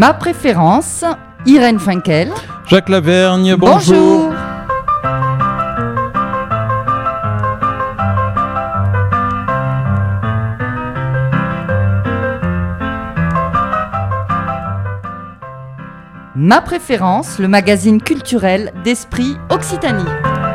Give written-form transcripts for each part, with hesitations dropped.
Ma préférence, Irène Finkel. Jacques Lavergne, bonjour. Bonjour. Ma préférence, le magazine culturel d'Esprit Occitanie.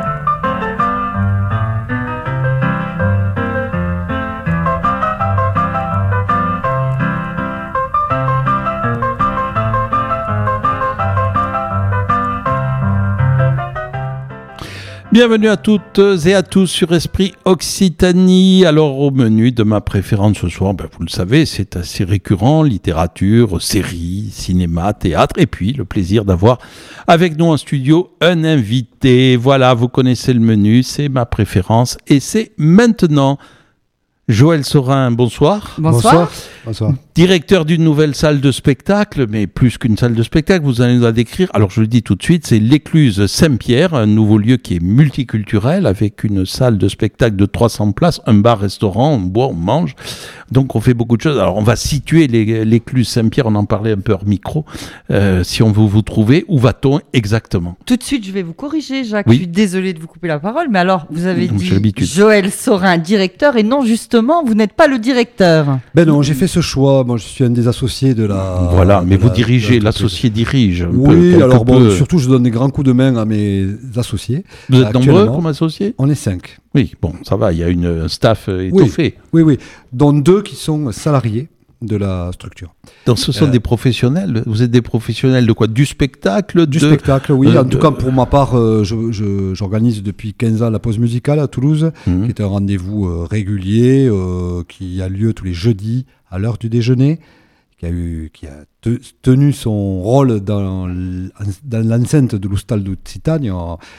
Bienvenue à toutes et à tous sur Esprit Occitanie. Alors au menu de ma préférence ce soir, vous le savez, c'est assez récurrent, littérature, séries, cinéma, théâtre, et puis le plaisir d'avoir avec nous en studio un invité. Voilà, vous connaissez le menu, c'est ma préférence et c'est maintenant. Joël Sorin, bonsoir. Bonsoir. Bonsoir. Directeur d'une nouvelle salle de spectacle, mais plus qu'une salle de spectacle, vous allez nous la décrire. Alors je le dis tout de suite, c'est l'Écluse Saint-Pierre, un nouveau lieu qui est multiculturel, avec une salle de spectacle de 300 places, un bar-restaurant, on boit, on mange. Donc on fait beaucoup de choses. Alors on va situer l'Écluse Saint-Pierre, on en parlait un peu hors micro. Si on veut vous trouver, où va-t-on exactement ? Tout de suite, je vais vous corriger, Jacques. Oui. Je suis désolée de vous couper la parole, mais alors, vous avez J'ai dit l'habitude. Joël Sorin, directeur, et non, justement, vous n'êtes pas le directeur. Ben non, j'ai fait ce choix. Moi, je suis un des associés de la. Voilà, mais de vous la- dirigez, de l'associé dirige. Un peu, Oui, quelque alors bon, peu. surtout, je donne des grands coups de main à mes associés. Vous êtes nombreux Actuellement, comme associés ? On est 5. Oui, bon, ça va, il y a un staff étoffé. Oui, dont 2 qui sont salariés de la structure. Donc ce sont des professionnels. Vous êtes des professionnels de quoi ? Du spectacle, Du spectacle, oui. En tout de- cas, pour ma part, j'organise depuis 15 ans la pause musicale à Toulouse, Mhm. qui est un rendez-vous régulier, qui a lieu tous les jeudis à l'heure du déjeuner, qui a tenu son rôle dans l'enceinte de l'Hostal d'Occitanie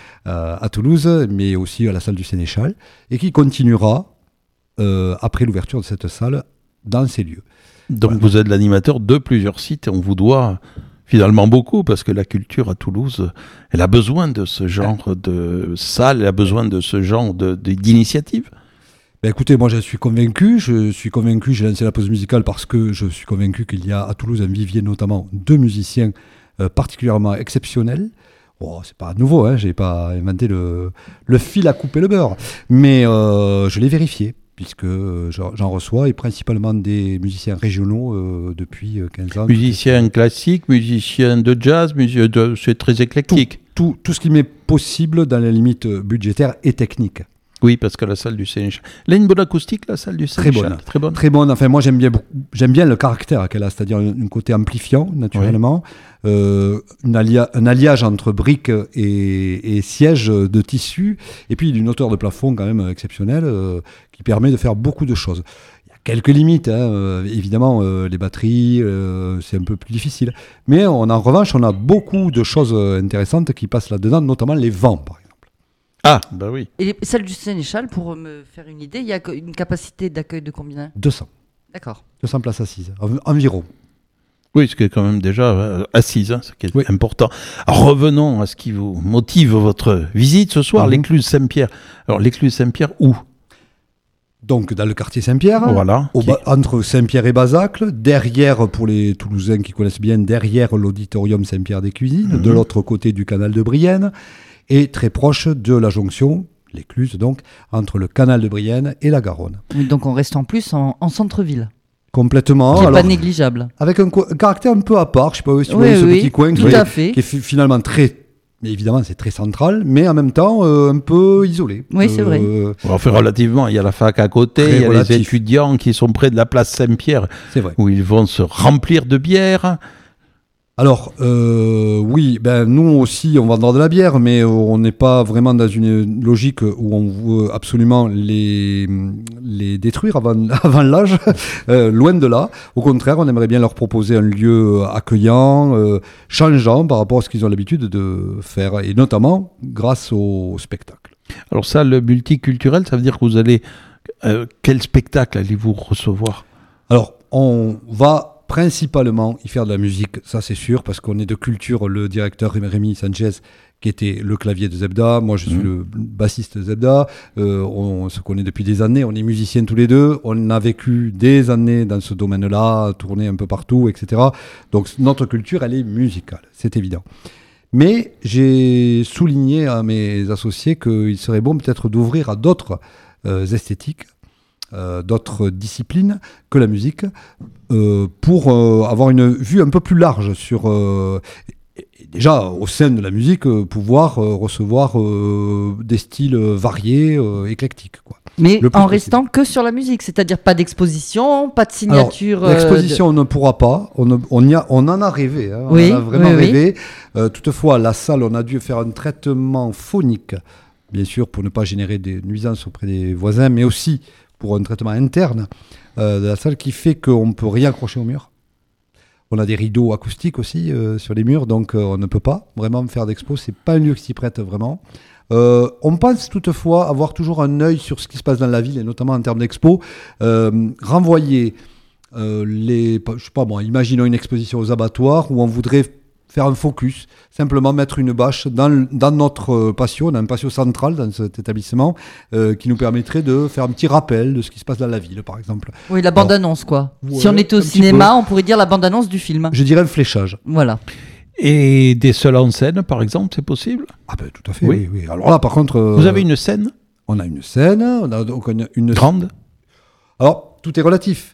à Toulouse, mais aussi à la salle du Sénéchal, et qui continuera après l'ouverture de cette salle dans ces lieux. Donc vous êtes l'animateur de plusieurs sites et on vous doit finalement beaucoup parce que la culture à Toulouse, elle a besoin de ce genre de salle, elle a besoin de ce genre d'initiative. Ben écoutez, moi je suis convaincu, j'ai lancé la pause musicale parce que je suis convaincu qu'il y a à Toulouse un vivier notamment de musiciens particulièrement exceptionnels. Bon, c'est pas nouveau, hein, j'ai pas inventé le fil à couper le beurre, mais je l'ai vérifié puisque j'en reçois et principalement des musiciens régionaux depuis 15 ans. Musicien classique, musicien de jazz, c'est très éclectique. Tout ce qui m'est possible dans les limites budgétaires et techniques. Oui, parce que la salle du Sénéchal. Elle a une bonne acoustique, la salle du Sénéchal. Très bonne. Très bonne. Enfin, moi, j'aime bien le caractère qu'elle a, c'est-à-dire un côté amplifiant, naturellement. Un alliage entre briques et sièges de tissu, et puis d'une hauteur de plafond quand même exceptionnelle, qui permet de faire beaucoup de choses. Il y a quelques limites, hein, évidemment, les batteries, c'est un peu plus difficile. Mais en revanche, on a beaucoup de choses intéressantes qui passent là-dedans, notamment les vents, par exemple. Ah, bah oui. Et celle du Sénéchal, pour me faire une idée, il y a une capacité d'accueil de combien ? 200 places assises, environ. Oui, ce qui est quand même déjà assise, ce qui est Oui. important. Alors, revenons à ce qui vous motive votre visite ce soir, l'Écluse Saint-Pierre. Alors, l'Écluse Saint-Pierre, où ? Donc, dans le quartier Saint-Pierre, Voilà. entre Saint-Pierre et Bazacle, derrière, pour les Toulousains qui connaissent bien, derrière l'auditorium Saint-Pierre des Cuisines, de l'autre côté du canal de Brienne, et très proche de la jonction, l'Écluse donc, entre le canal de Brienne et la Garonne. Oui, donc on reste en plus en centre-ville. Complètement. Qui n'est pas Alors, négligeable. avec un caractère un peu à part, je sais pas si vous Oui, voyez ce oui, petit coin tout à fait. qui est finalement très... Mais évidemment, c'est très central, mais en même temps, un peu isolé. Oui, c'est vrai. Enfin, relativement, il y a la fac à côté, Très il y a relatif. les étudiants qui sont près de la place Saint-Pierre, C'est vrai. où ils vont se remplir de bière. Alors, oui, nous aussi, on vendra de la bière, mais on n'est pas vraiment dans une logique où on veut absolument les détruire avant l'âge, loin de là. Au contraire, on aimerait bien leur proposer un lieu accueillant, changeant par rapport à ce qu'ils ont l'habitude de faire, et notamment grâce au spectacle. Alors ça, le multiculturel, ça veut dire que vous allez... quel spectacle allez-vous recevoir ? Alors, on va principalement y faire de la musique, ça c'est sûr, parce qu'on est de culture. Le directeur Rémi Sanchez, qui était le clavier de Zebda, moi je suis le bassiste de Zebda, on se connaît depuis des années, on est musiciens tous les deux, on a vécu des années dans ce domaine-là, tourné un peu partout, etc. Donc notre culture, elle est musicale, c'est évident. Mais j'ai souligné à mes associés qu'il serait bon peut-être d'ouvrir à d'autres esthétiques, d'autres disciplines que la musique, pour avoir une vue un peu plus large sur... déjà, au sein de la musique, pouvoir recevoir des styles variés, éclectiques, quoi. Mais en restant que sur la musique, c'est-à-dire pas d'exposition, pas de signature. Alors, l'exposition, on ne pourra pas. On en a rêvé. Hein, oui, on en a vraiment rêvé. Oui. Toutefois, la salle, on a dû faire un traitement phonique, bien sûr, pour ne pas générer des nuisances auprès des voisins, mais aussi pour un traitement interne de la salle qui fait qu'on ne peut rien accrocher au mur. On a des rideaux acoustiques aussi sur les murs, donc on ne peut pas vraiment faire d'expo. C'est pas un lieu qui s'y prête vraiment. On pense toutefois avoir toujours un œil sur ce qui se passe dans la ville, et notamment en termes d'expo. Renvoyer je sais pas moi, imaginons une exposition aux abattoirs où on voudrait faire un focus, simplement mettre une bâche dans notre patio. On a un patio central dans cet établissement qui nous permettrait de faire un petit rappel de ce qui se passe dans la ville, par exemple. Oui, la bande-annonce, quoi. Ouais, si on était au cinéma, on pourrait dire la bande-annonce du film. Je dirais un fléchage. Voilà. Et des seuls en scène, par exemple, c'est possible? Ah ben tout à fait, oui. Alors là, par contre... Vous avez une scène? On a une scène, on a donc une... Grande? Alors, tout est relatif.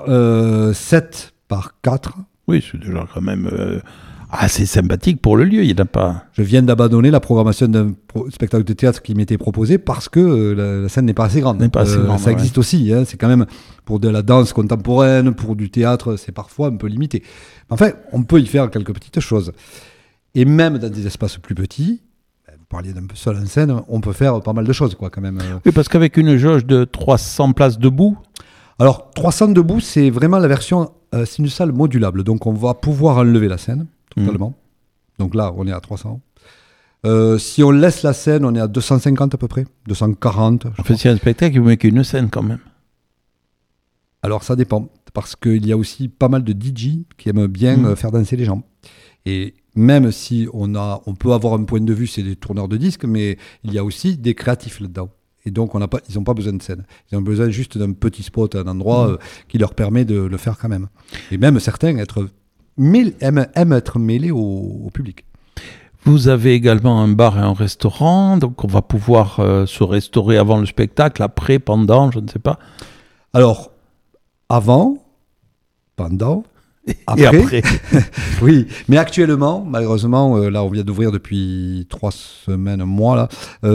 7 par 4. Oui, c'est déjà quand même... assez sympathique pour le lieu, il n'y en a pas. Je viens d'abandonner la programmation d'un spectacle de théâtre qui m'était proposé parce que la scène n'est pas assez grande. Ça existe aussi, hein, c'est quand même pour de la danse contemporaine, pour du théâtre, c'est parfois un peu limité. Enfin, on peut y faire quelques petites choses. Et même dans des espaces plus petits, vous parliez d'un peu seul en scène, on peut faire pas mal de choses, quoi, quand même. Oui, parce qu'avec une jauge de 300 places debout... Alors, 300 debout, c'est vraiment la version... c'est une salle modulable, donc on va pouvoir enlever la scène. Totalement. Donc là, on est à 300. Si on laisse la scène, on est à 250 à peu près. 240. En fait, c'est un spectacle, vous mettez qu'une scène quand même. Alors ça dépend. Parce qu'il y a aussi pas mal de DJ qui aiment bien faire danser les gens. Et même si on peut avoir un point de vue, c'est des tourneurs de disques, mais il y a aussi des créatifs là-dedans. Et donc, ils n'ont pas besoin de scène. Ils ont besoin juste d'un petit spot, un endroit qui leur permet de le faire quand même. Et même certains aiment être mêlés au public. Vous avez également un bar et un restaurant, donc on va pouvoir se restaurer avant le spectacle, après, pendant, je ne sais pas. Alors, avant, pendant, après. Et après. Oui, mais actuellement, malheureusement, là on vient d'ouvrir depuis 3 semaines, un mois là,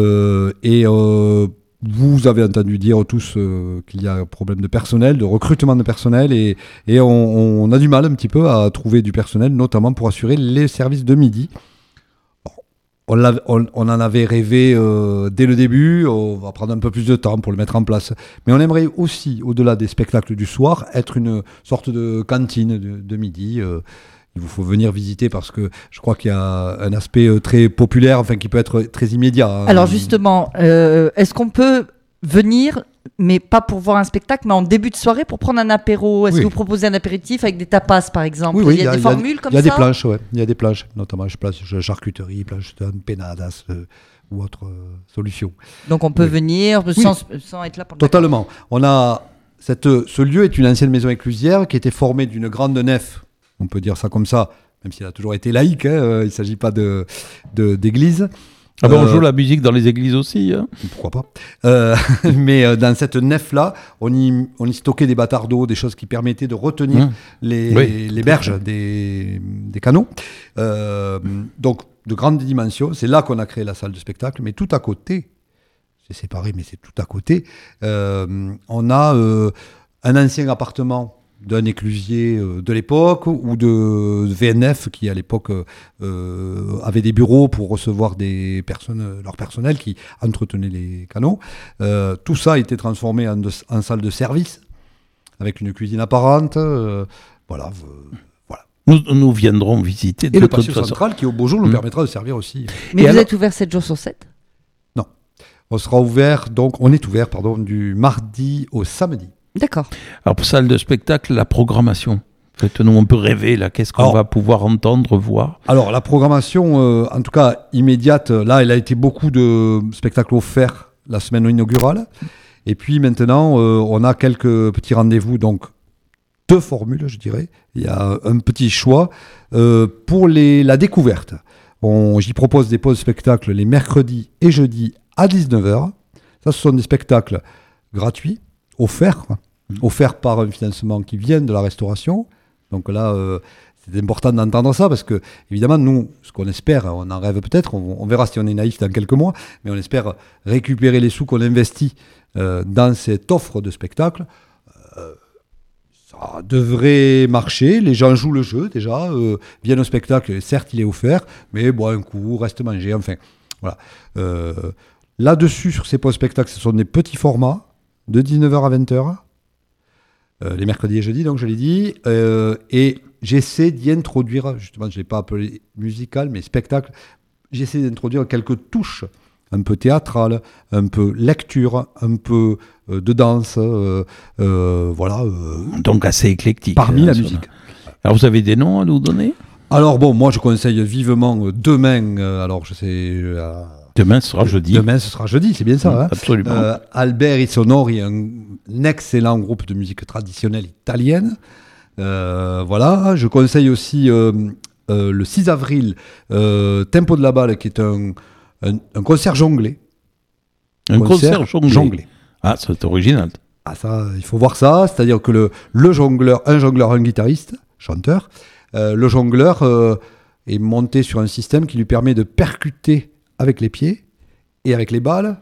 vous avez entendu dire tous qu'il y a un problème de personnel, de recrutement de personnel, et on a du mal un petit peu à trouver du personnel, notamment pour assurer les services de midi. On en avait rêvé dès le début, on va prendre un peu plus de temps pour le mettre en place. Mais on aimerait aussi, au-delà des spectacles du soir, être une sorte de cantine de midi. Il vous faut venir visiter parce que je crois qu'il y a un aspect très populaire, enfin qui peut être très immédiat. Alors justement, est-ce qu'on peut venir, mais pas pour voir un spectacle, mais en début de soirée pour prendre un apéro? Est-ce que vous proposez un apéritif avec des tapas par exemple? Oui, il y a des formules comme ça? Il y a des planches, ouais. Il y a des planches, notamment charcuterie, planche de penadas ou autre solution. Donc on peut venir sans être là pour le Totalement. On a ce lieu est une ancienne maison éclusière qui était formée d'une grande nef. On peut dire ça comme ça, même si elle a toujours été laïque, hein, il ne s'agit pas d'église. Ah ben on joue la musique dans les églises aussi. Hein. Pourquoi pas. Mais dans cette nef-là, on y stockait des bâtards d'eau, des choses qui permettaient de retenir les berges des canaux. Donc, de grandes dimensions. C'est là qu'on a créé la salle de spectacle. Mais tout à côté, c'est séparé, mais c'est tout à côté, on a un ancien appartement d'un éclusier de l'époque ou de VNF qui à l'époque avait des bureaux pour recevoir leur personnel qui entretenait les canaux. Tout ça a été transformé en salle de service avec une cuisine apparente. Voilà. Nous viendrons visiter. Et le patio central qui au beau jour nous permettra de servir aussi. Mais vous êtes ouvert 7 jours sur 7 ? Non. On est ouvert du mardi au samedi. D'accord. Alors pour salle de spectacle, la programmation, Faites-nous un peu rêver, là. Qu'est-ce qu'on va pouvoir entendre, voir? Alors, la programmation, en tout cas immédiate, là, il a été beaucoup de spectacles offerts la semaine inaugurale. Et puis maintenant, on a quelques petits rendez-vous, donc 2 formules, je dirais. Il y a un petit choix pour la découverte. J'y propose des pauses spectacles les mercredis et jeudis à 19h. Ça, ce sont des spectacles gratuits, offerts par un financement qui vient de la restauration. Donc là, c'est important d'entendre ça parce que, évidemment, nous, ce qu'on espère, on en rêve peut-être, on verra si on est naïf dans quelques mois, mais on espère récupérer les sous qu'on investit dans cette offre de spectacle. Ça devrait marcher, les gens jouent le jeu déjà, viennent au spectacle, certes il est offert, mais bon, un coup, reste manger, enfin, voilà. Là-dessus, sur ces pauses-spectacles, ce sont des petits formats, de 19h à 20h, les mercredis et jeudis, donc je l'ai dit, et j'essaie d'y introduire, justement, je ne l'ai pas appelé musical, mais spectacle, j'essaie d'introduire quelques touches, un peu théâtrales, un peu lecture, un peu de danse, voilà. Donc assez éclectique. Parmi la musique. Alors vous avez des noms à nous donner? Alors bon, moi je conseille vivement demain, alors je sais... Demain ce sera jeudi. Demain ce sera jeudi, c'est bien ça. Absolument. Albert Isonori, un excellent groupe de musique traditionnelle italienne. Voilà, je conseille aussi le 6 avril, Tempo de la Balle, qui est un concert jonglé. Un concert jonglé. Ah, c'est original. Ah, ça, il faut voir ça. C'est-à-dire que un jongleur, un guitariste, chanteur, le jongleur est monté sur un système qui lui permet de percuter avec les pieds et avec les balles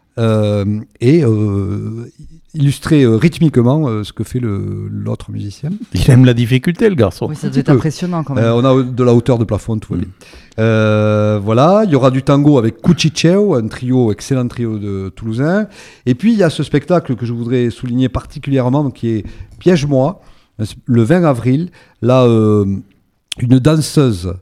et illustrer rythmiquement ce que fait l'autre musicien. Il aime la difficulté, le garçon. Oui, ça doit être impressionnant quand même. On a de la hauteur de plafond, tout va bien. Voilà, il y aura du tango avec Cuciceo, un excellent trio de Toulousains. Et puis, il y a ce spectacle que je voudrais souligner particulièrement, qui est Piège-moi, le 20 avril. Là, une danseuse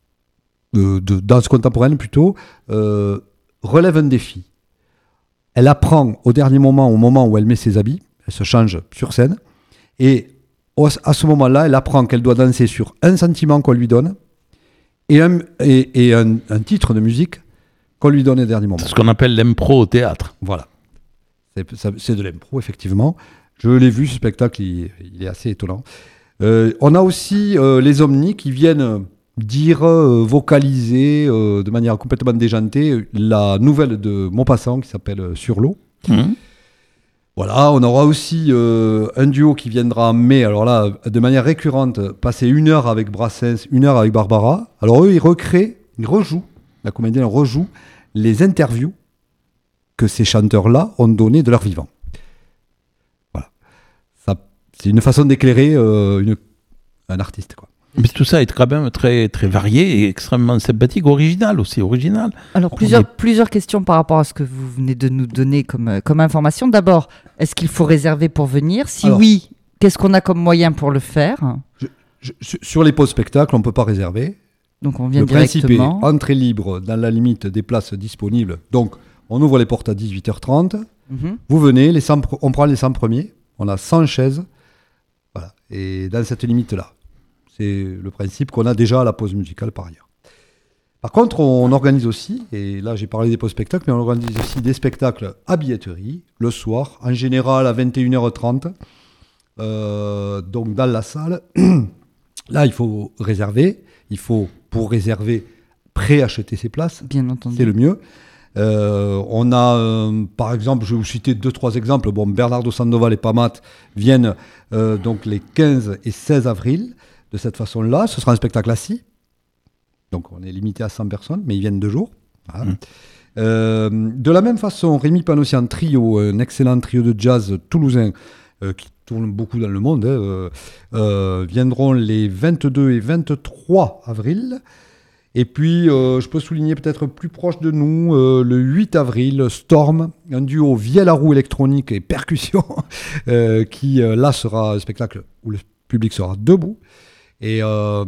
de danse contemporaine plutôt, relève un défi. Elle apprend au dernier moment, au moment où elle met ses habits, elle se change sur scène, et à ce moment-là, elle apprend qu'elle doit danser sur un sentiment qu'on lui donne et un titre de musique qu'on lui donne au dernier moment. C'est ce qu'on appelle l'impro au théâtre. Voilà. C'est de l'impro, effectivement. Je l'ai vu, ce spectacle, il est assez étonnant. On a aussi les Omnis qui viennent dire, vocaliser de manière complètement déjantée la nouvelle de Maupassant qui s'appelle Sur l'eau. Voilà, on aura aussi un duo qui viendra en mai, alors là, de manière récurrente, passer 1 heure avec Brassens, 1 heure avec Barbara. Alors eux, ils rejouent, la comédienne rejoue les interviews que ces chanteurs-là ont données de leur vivant. Voilà. Ça, c'est une façon d'éclairer un artiste, quoi. Mais tout ça est quand même très, très varié et extrêmement sympathique, original. Alors, plusieurs questions par rapport à ce que vous venez de nous donner comme information. D'abord, est-ce qu'il faut réserver pour venir? Si oui, qu'est-ce qu'on a comme moyen pour le faire? Sur les pauses spectacles, on ne peut pas réserver. Donc, on vient le directement. Le principe est entrée libre dans la limite des places disponibles. Donc, on ouvre les portes à 18h30. Vous venez, on prend les 100 premiers. On a 100 chaises. Voilà. Et dans cette limite-là. C'est le principe qu'on a déjà à la pause musicale par ailleurs. Par contre, on organise aussi, et là j'ai parlé des pauses spectacles, mais on organise aussi des spectacles à billetterie, le soir, en général à 21h30, donc dans la salle. Là, il faut réserver. Il faut, pour réserver, préacheter ses places. Bien entendu. C'est le mieux. On a, par exemple, je vais vous citer 2-3 exemples. Bon, Bernardo Sandoval et Pamat viennent donc les 15 et 16 avril. De cette façon-là, ce sera un spectacle assis. Donc, on est limité à 100 personnes, mais ils viennent 2 jours. Voilà. De la même façon, Rémi Panossian Trio, un excellent trio de jazz toulousain qui tourne beaucoup dans le monde, viendront les 22 et 23 avril. Et puis, je peux souligner peut-être plus proche de nous, le 8 avril, Storm, un duo vielle-à-roue électronique et percussion, qui là sera un spectacle où le public sera debout. Et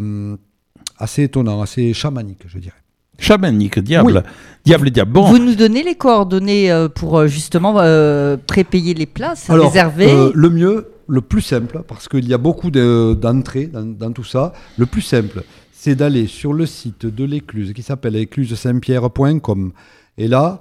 assez étonnant, assez chamanique, je dirais. Chamanique, diable. Oui. Diable. Bon. Vous nous donnez les coordonnées pour justement prépayer les places, alors, réserver le mieux, le plus simple, parce qu'il y a beaucoup d'entrées dans tout ça, le plus simple, c'est d'aller sur le site de l'Écluse qui s'appelle éclusesaintpierre.com. Et là,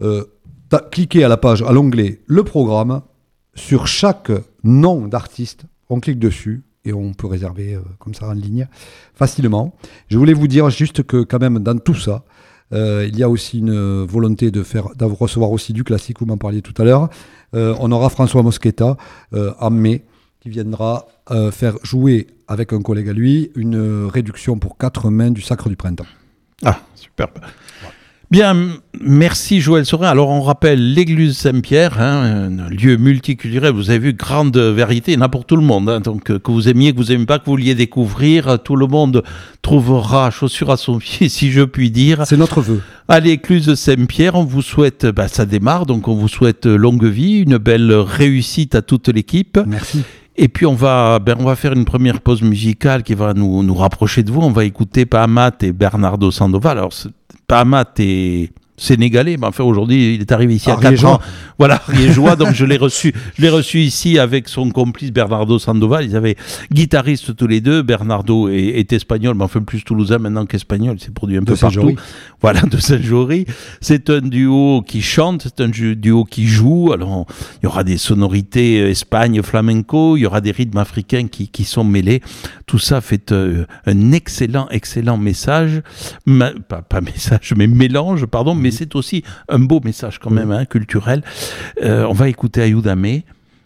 cliquez à l'onglet « Le programme ». Sur chaque nom d'artiste, on clique dessus et on peut réserver comme ça en ligne facilement. Je voulais vous dire juste que quand même dans tout ça, il y a aussi une volonté de recevoir aussi du classique, vous m'en parliez tout à l'heure. On aura François Mosqueta en mai qui viendra faire jouer avec un collègue à lui une réduction pour 4 mains du Sacre du Printemps. Ah, superbe. Bien, merci Joël Saurin. Alors on rappelle l'église Saint-Pierre, un lieu multiculturel, vous avez vu, grande variété, il y en a pour tout le monde, donc que vous aimiez, que vous n'aimez pas, que vous vouliez découvrir, tout le monde trouvera chaussure à son pied, si je puis dire. C'est notre vœu. À l'écluse Saint-Pierre, on vous souhaite, ça démarre, donc on vous souhaite longue vie, une belle réussite à toute l'équipe. Merci. Et puis on va faire une première pause musicale qui va nous rapprocher de vous. On va écouter Pahamat et Bernardo Sandoval. Alors Pahamat est sénégalais, mais enfin aujourd'hui il est arrivé ici à 4 ans. Voilà, riégeois, donc je l'ai reçu ici avec son complice Bernardo Sandoval. Ils avaient guitaristes tous les deux. Bernardo est espagnol, mais enfin plus toulousain maintenant qu'espagnol. Il s'est produit un peu partout. Voilà, de Saint-Jory. C'est un duo qui chante, c'est un duo qui joue. Alors il y aura des sonorités Espagne, flamenco, il y aura des rythmes africains qui sont mêlés. Tout ça fait un excellent message. Pas message, mais mélange, pardon. Mais c'est aussi un beau message quand même, culturel. On va écouter Ayudame,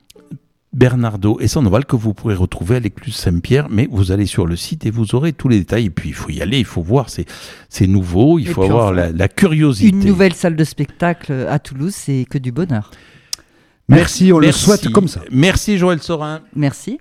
Bernardo et Sandoval que vous pourrez retrouver à l'écluse Saint-Pierre, mais vous allez sur le site et vous aurez tous les détails. Et puis il faut y aller, il faut voir, c'est nouveau, il faut avoir la curiosité. Une nouvelle salle de spectacle à Toulouse, c'est que du bonheur. Merci, on le souhaite comme ça. Merci Joël Saurin. Merci.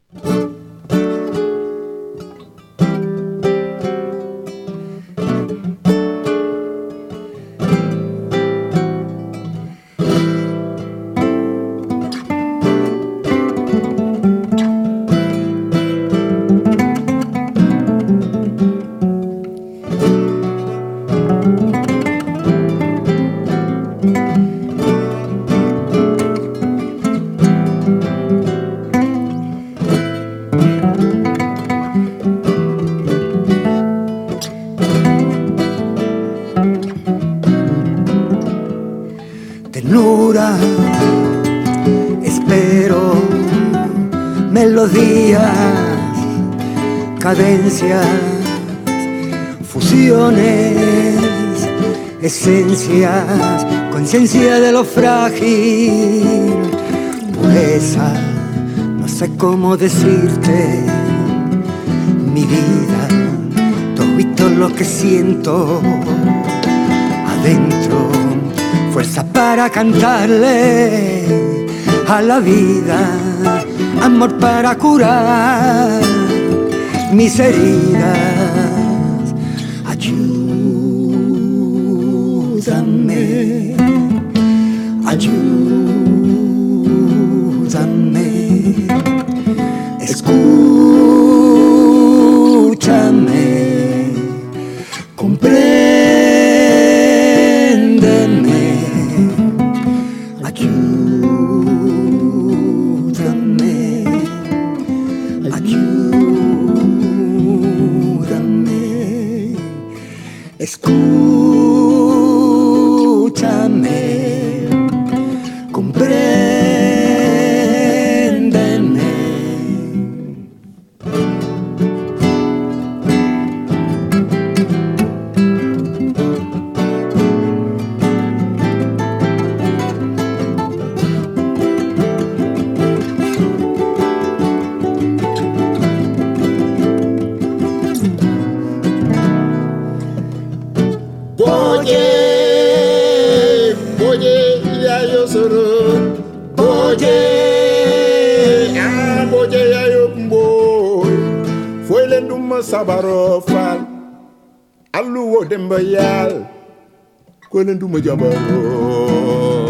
Cadencias, fusiones, esencias, conciencia de lo frágil, pureza, no sé cómo decirte, mi vida, todo lo que siento adentro, fuerza para cantarle a la vida, amor para curar mis heridas, ayúdame, escúchame, compréndeme, escúchame, compréndeme. Sabaro fal alluwo demba yal ko len duma jabaro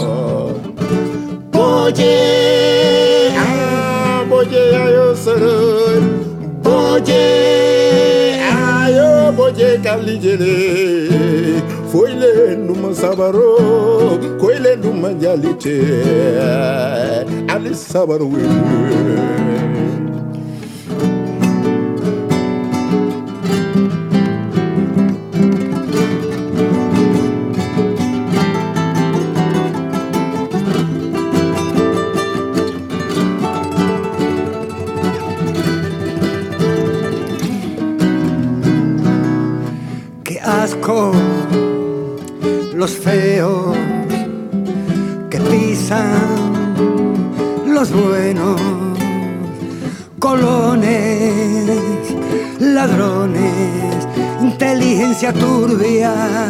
boje ayo soro boje ayo boje ka jali jele foile numa sabaro koile numa jali te ali sabaro we Asco los feos que pisan los buenos, colones, ladrones, inteligencia turbia,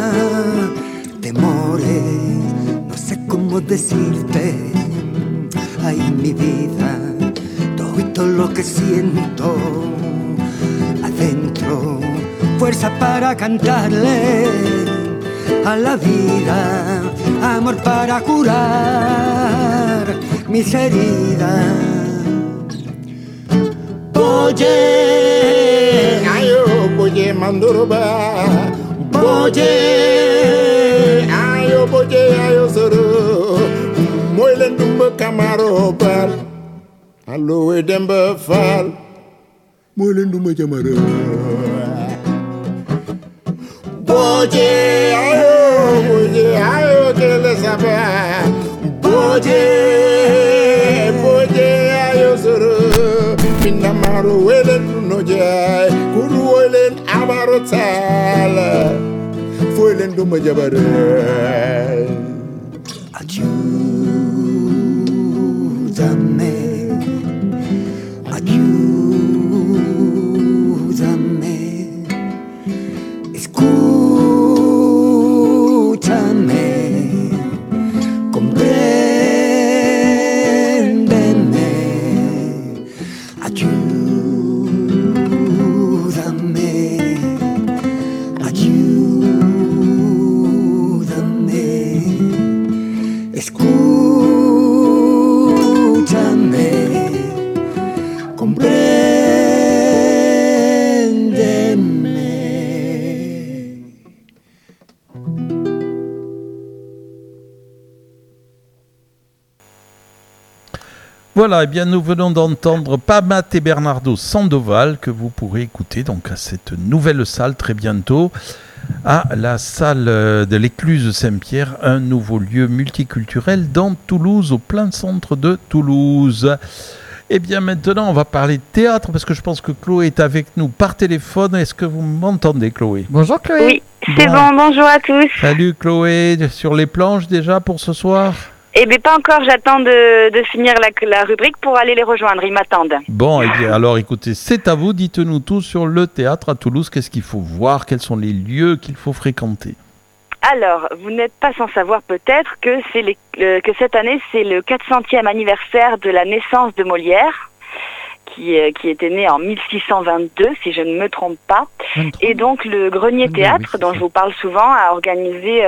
temores, no sé cómo decirte, ay mi vida, todo lo que siento adentro. Fuerza para cantarle a la vida, amor para curar mis heridas. Boye, ayo boye mandoroba, boye, ayo soro, moilen dumba kamaro bal, allo e demba fal, moilen dumba jamaro. Boje, ayo, que le sabe. Boje, ayo, soro. Minamaru, welen, no jai. Kuru, welen, abaro, tala. Fuelen, do majabare. Ayúdame, ayúdame. Escúchame, compréndeme, ayúdame, ayúdame, escúchame, compréndeme. Voilà, eh bien nous venons d'entendre Pamat et Bernardo Sandoval que vous pourrez écouter donc à cette nouvelle salle très bientôt, à la salle de l'Écluse Saint-Pierre, un nouveau lieu multiculturel dans Toulouse, au plein centre de Toulouse. Eh bien maintenant on va parler de théâtre parce que je pense que Chloé est avec nous par téléphone. Est-ce que vous m'entendez, Chloé? Bonjour Chloé. Oui, c'est bon, bonjour à tous. Salut Chloé, sur les planches déjà pour ce soir? Eh bien, pas encore, j'attends de finir la rubrique pour aller les rejoindre, ils m'attendent. Bon, eh bien, alors écoutez, c'est à vous, dites-nous tout sur le théâtre à Toulouse, qu'est-ce qu'il faut voir, quels sont les lieux qu'il faut fréquenter? Alors, vous n'êtes pas sans savoir peut-être que, que cette année, c'est le 400e anniversaire de la naissance de Molière, qui était né en 1622, si je ne me trompe pas. 23. Et donc, le Grenier Théâtre, dont je vous parle souvent, a organisé...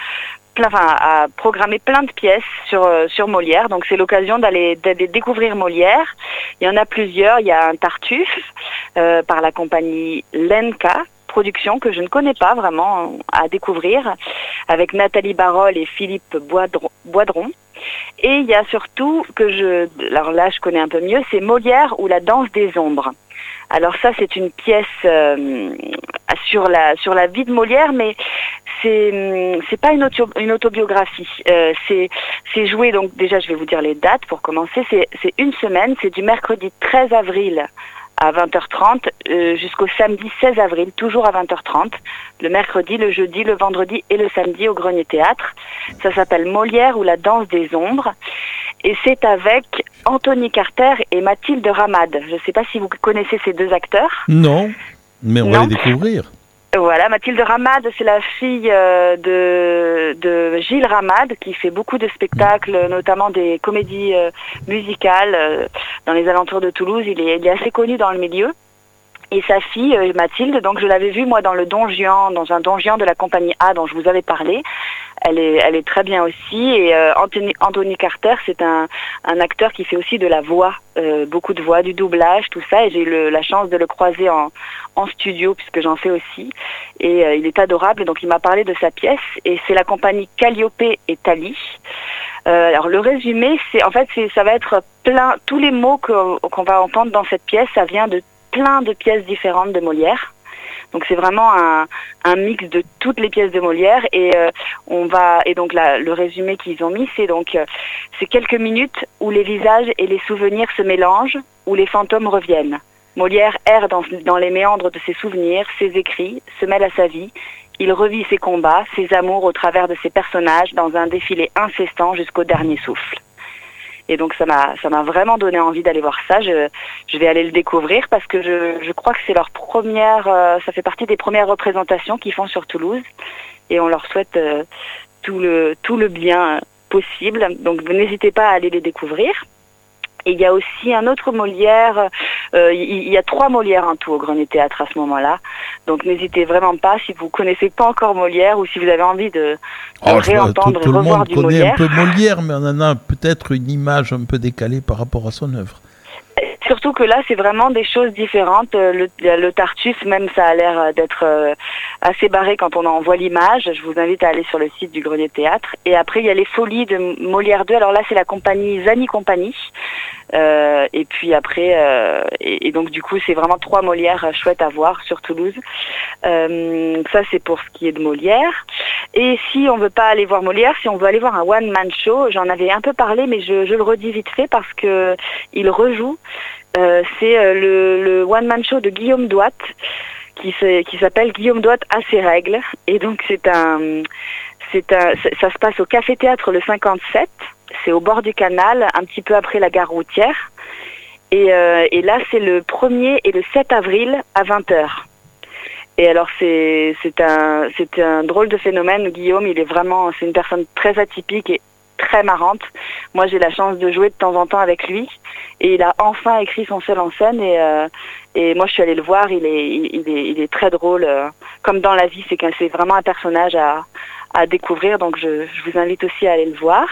à programmer plein de pièces sur Molière. Donc c'est l'occasion d'aller découvrir Molière. Il y en a plusieurs. Il y a un Tartuffe par la compagnie Lenka Production que je ne connais pas vraiment à découvrir, avec Nathalie Barol et Philippe Boidron. Et il y a surtout alors là je connais un peu mieux, c'est Molière ou la danse des ombres. Alors ça c'est une pièce sur la vie de Molière, mais c'est pas une autobiographie. C'est joué, donc déjà je vais vous dire les dates pour commencer. C'est une semaine, c'est du mercredi 13 avril à 20h30 jusqu'au samedi 16 avril, toujours à 20h30. Le mercredi, le jeudi, le vendredi et le samedi au Grenier Théâtre. Ça s'appelle Molière ou la danse des ombres. Et c'est avec Anthony Carter et Mathilde Ramade. Je ne sais pas si vous connaissez ces deux acteurs. Non, mais on va les découvrir. Voilà, Mathilde Ramade, c'est la fille de Gilles Ramade, qui fait beaucoup de spectacles, notamment des comédies musicales dans les alentours de Toulouse. Il est assez connu dans le milieu. Et sa fille, Mathilde, donc je l'avais vue moi dans un Don Juan de la compagnie A dont je vous avais parlé, elle est très bien aussi. Et Anthony Carter, c'est un acteur qui fait aussi de la voix, beaucoup de voix, du doublage, tout ça. Et j'ai eu la chance de le croiser en studio, puisque j'en fais aussi. Et il est adorable. Donc il m'a parlé de sa pièce. Et c'est la compagnie Calliope et Thalie. Alors le résumé, ça va être tous les mots qu'on va entendre dans cette pièce, ça vient de plein de pièces différentes de Molière. Donc c'est vraiment un mix de toutes les pièces de Molière et donc le résumé qu'ils ont mis, c'est quelques minutes où les visages et les souvenirs se mélangent, où les fantômes reviennent. Molière erre dans les méandres de ses souvenirs, ses écrits, se mêle à sa vie. Il revit ses combats, ses amours au travers de ses personnages dans un défilé incessant jusqu'au dernier souffle. Et donc ça m'a vraiment donné envie d'aller voir ça. Je vais aller le découvrir parce que je crois que c'est leur première, ça fait partie des premières représentations qu'ils font sur Toulouse. Et on leur souhaite tout le bien possible. Donc n'hésitez pas à aller les découvrir. Et il y a aussi un autre Molière, il y a 3 Molières en tout au Grenier Théâtre à ce moment-là. Donc n'hésitez vraiment pas, si vous connaissez pas encore Molière ou si vous avez envie de réentendre et revoir du Molière. Tout le monde connaît un peu Molière, mais on en a peut-être une image un peu décalée par rapport à son œuvre. Surtout que là, c'est vraiment des choses différentes. Le Tartuffe, même, ça a l'air d'être assez barré quand on en voit l'image. Je vous invite à aller sur le site du Grenier Théâtre. Et après, il y a les Folies de Molière 2. Alors là, c'est la compagnie Zani Compagnie. Et puis après, et donc du coup, c'est vraiment 3 Molières chouettes à voir sur Toulouse. Ça, c'est pour ce qui est de Molière. Et si on veut pas aller voir Molière, si on veut aller voir un one-man show, j'en avais un peu parlé, mais je le redis vite fait parce que il rejoue. C'est le one-man show de Guillaume Douat qui s'appelle Guillaume Douat à ses règles. Et donc ça se passe au Café Théâtre le 57. C'est au bord du canal, un petit peu après la gare routière. Et là, c'est le 1er et le 7 avril à 20h. Et alors, c'est un drôle de phénomène. Guillaume, c'est une personne très atypique et très marrante. Moi, j'ai la chance de jouer de temps en temps avec lui. Et il a enfin écrit son seul en scène. Et moi, je suis allée le voir. Il est très drôle. Comme dans la vie, c'est vraiment un personnage à découvrir. Donc, je vous invite aussi à aller le voir.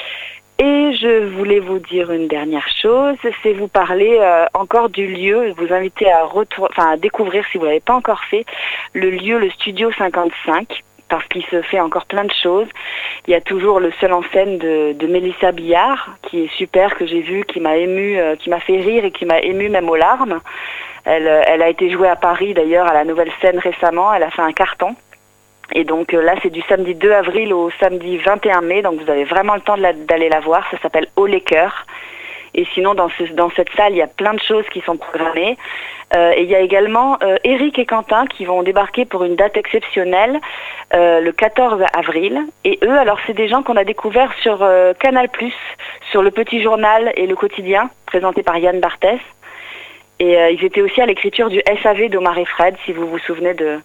Et je voulais vous dire une dernière chose, c'est vous parler encore du lieu, vous inviter à découvrir, si vous ne l'avez pas encore fait, le lieu, le Studio 55, parce qu'il se fait encore plein de choses. Il y a toujours le seul en scène de Mélissa Billard, qui est super, que j'ai vu, qui m'a ému, qui m'a fait rire et qui m'a ému même aux larmes. Elle a été jouée à Paris d'ailleurs, à la Nouvelle Scène récemment, elle a fait un carton. Et donc là, c'est du samedi 2 avril au samedi 21 mai, donc vous avez vraiment le temps d'aller la voir. Ça s'appelle Haut les Cœurs. Et sinon, dans cette salle, il y a plein de choses qui sont programmées. Et il y a également Eric et Quentin qui vont débarquer pour une date exceptionnelle le 14 avril. Et eux, alors c'est des gens qu'on a découverts sur Canal+, sur Le Petit Journal et Le Quotidien, présenté par Yann Barthès. Et ils étaient aussi à l'écriture du SAV d'Omar et Fred, si vous vous souvenez de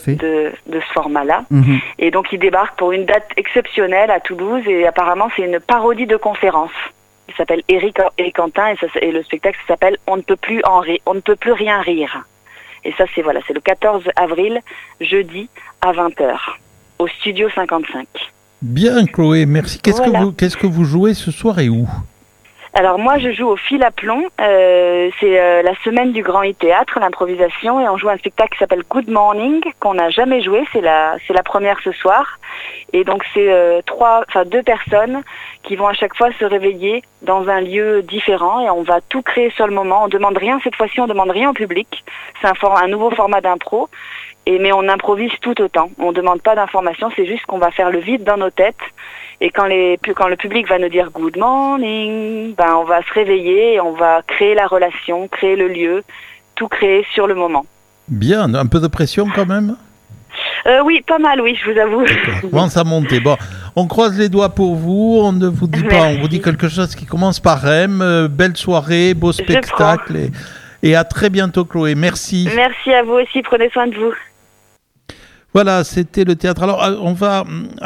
ce format-là. Mm-hmm. Et donc ils débarquent pour une date exceptionnelle à Toulouse et apparemment c'est une parodie de conférence. Il s'appelle Eric et Quentin et le spectacle s'appelle On ne peut plus rien rire. Et ça c'est le 14 avril, jeudi à 20h, au Studio 55. Bien Chloé, merci. Qu'est-ce que vous jouez ce soir et où ? Alors moi je joue au Fil à Plomb, c'est la semaine du Grand Théâtre, l'improvisation, et on joue un spectacle qui s'appelle Good Morning, qu'on n'a jamais joué, c'est la première ce soir. Et donc c'est 2 personnes qui vont à chaque fois se réveiller dans un lieu différent et on va tout créer sur le moment. On demande rien, cette fois-ci on demande rien au public, c'est un nouveau format d'impro. Mais on improvise tout autant, on ne demande pas d'informations, c'est juste qu'on va faire le vide dans nos têtes. Et quand le public va nous dire « good morning », on va se réveiller et on va créer la relation, créer le lieu, tout créer sur le moment. Bien, un peu de pression quand même ? Oui, pas mal, oui, je vous avoue. Commence à monter. Bon, on croise les doigts pour vous, on ne vous dit pas, on vous dit quelque chose qui commence par M. Belle soirée, beau spectacle et à très bientôt Chloé, merci. Merci à vous aussi, prenez soin de vous. Voilà, c'était le théâtre. Alors, on va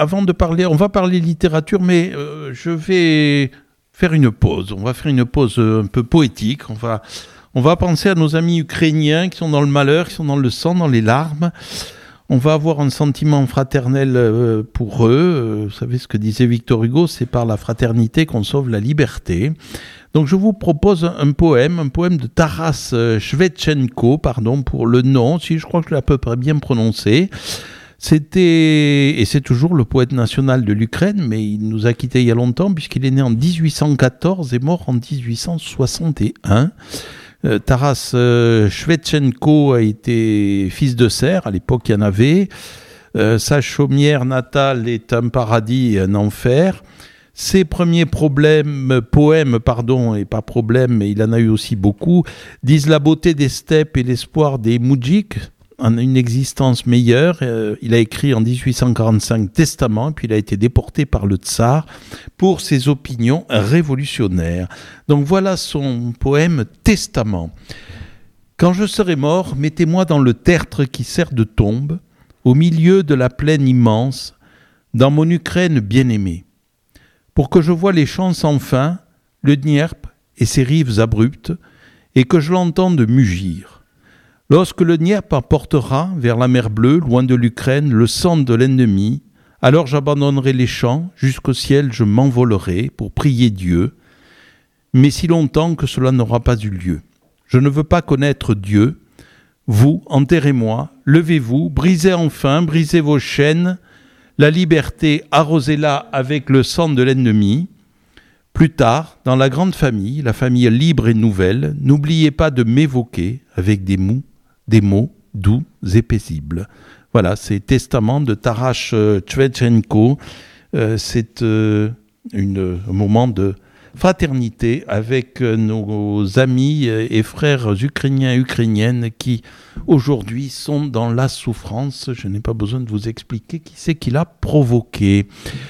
parler littérature, mais je vais faire une pause. On va faire une pause un peu poétique. On va penser à nos amis ukrainiens qui sont dans le malheur, qui sont dans le sang, dans les larmes. On va avoir un sentiment fraternel pour eux. Vous savez ce que disait Victor Hugo, c'est par la fraternité qu'on sauve la liberté. Donc je vous propose un poème de Taras Shevchenko, pardon pour le nom, si je crois que je l'ai à peu près bien prononcé. C'était, et c'est toujours le poète national de l'Ukraine, mais il nous a quittés il y a longtemps, puisqu'il est né en 1814 et mort en 1861. Taras Shevchenko a été fils de serf, à l'époque il y en avait. Sa chaumière natale est un paradis et un enfer. Ses premiers poèmes, et pas problèmes, mais il en a eu aussi beaucoup, disent la beauté des steppes et l'espoir des moudjiks en une existence meilleure. Il a écrit en 1845 Testament, puis il a été déporté par le tsar pour ses opinions révolutionnaires. Donc voilà son poème Testament. Quand je serai mort, mettez-moi dans le tertre qui sert de tombe, au milieu de la plaine immense, dans mon Ukraine bien-aimée, pour que je voie les champs sans fin, le Dniepr et ses rives abruptes, et que je l'entende mugir. Lorsque le Dniepr apportera vers la mer Bleue, loin de l'Ukraine, le sang de l'ennemi, alors j'abandonnerai les champs, jusqu'au ciel je m'envolerai pour prier Dieu, mais si longtemps que cela n'aura pas eu lieu. Je ne veux pas connaître Dieu. Vous, enterrez-moi, levez-vous, brisez enfin, brisez vos chaînes, la liberté, arrosez-la avec le sang de l'ennemi. Plus tard, dans la grande famille, la famille libre et nouvelle, n'oubliez pas de m'évoquer avec des mots doux et paisibles. Voilà, c'est Testament de Taras Shevchenko. C'est un moment de fraternité avec nos amis et frères ukrainiens et ukrainiennes qui aujourd'hui sont dans la souffrance. Je n'ai pas besoin de vous expliquer qui c'est qui l'a provoqué.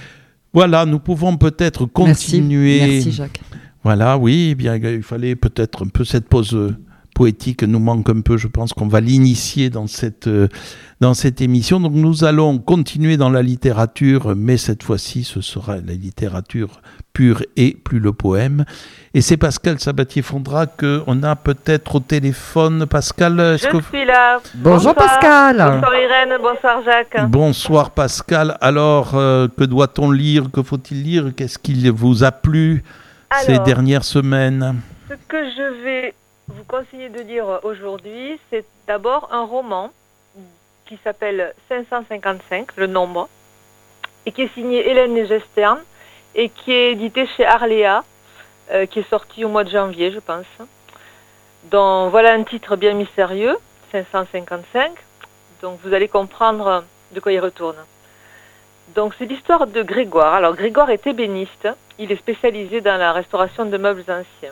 Voilà, nous pouvons peut-être continuer. Merci Jacques. Voilà, oui, eh bien, il fallait peut-être un peu cette pause poétique nous manque un peu. Je pense qu'on va l'initier dans cette émission. Donc nous allons continuer dans la littérature, mais cette fois-ci, ce sera la littérature pure et plus le poème. Et c'est Pascal Sabatier-Fondra qu'on a peut-être au téléphone. Pascal, suis là. Bonjour bonsoir. Pascal. Bonsoir Irène, bonsoir Jacques. Bonsoir Pascal. Alors, que doit-on lire? Que faut-il lire? Qu'est-ce qui vous a plu ces dernières semaines? Ce que je vais vous conseiller de lire aujourd'hui, c'est d'abord un roman qui s'appelle 555, le nombre, et qui est signé Hélène Gestern et qui est édité chez Arléa, qui est sorti au mois de janvier, je pense. Donc voilà un titre bien mystérieux, 555. Donc vous allez comprendre de quoi il retourne. Donc c'est l'histoire de Grégoire. Alors Grégoire est ébéniste, il est spécialisé dans la restauration de meubles anciens.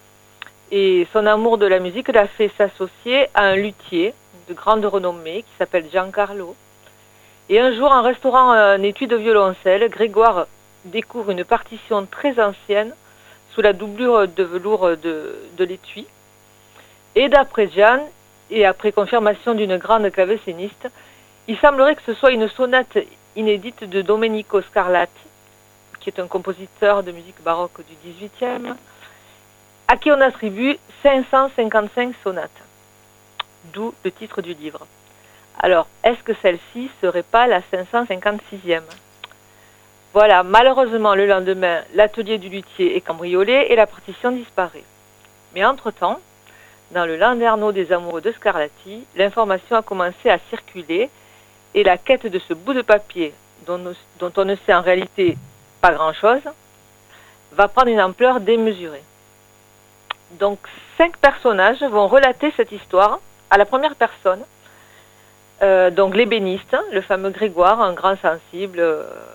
Et son amour de la musique l'a fait s'associer à un luthier de grande renommée qui s'appelle Giancarlo. Et un jour, en restaurant un étui de violoncelle, Grégoire découvre une partition très ancienne sous la doublure de velours de l'étui. Et d'après Gian, et après confirmation d'une grande claveciniste, il semblerait que ce soit une sonate inédite de Domenico Scarlatti, qui est un compositeur de musique baroque du XVIIIe, à qui on attribue 555 sonates, d'où le titre du livre. Alors, est-ce que celle-ci serait pas la 556e? Voilà, malheureusement, le lendemain, l'atelier du luthier est cambriolé et la partition disparaît. Mais entre-temps, dans le landerneau des amoureux de Scarlatti, l'information a commencé à circuler et la quête de ce bout de papier, dont on ne sait en réalité pas grand-chose, va prendre une ampleur démesurée. Donc, 5 personnages vont relater cette histoire à la première personne. Donc, l'ébéniste, le fameux Grégoire, un grand sensible,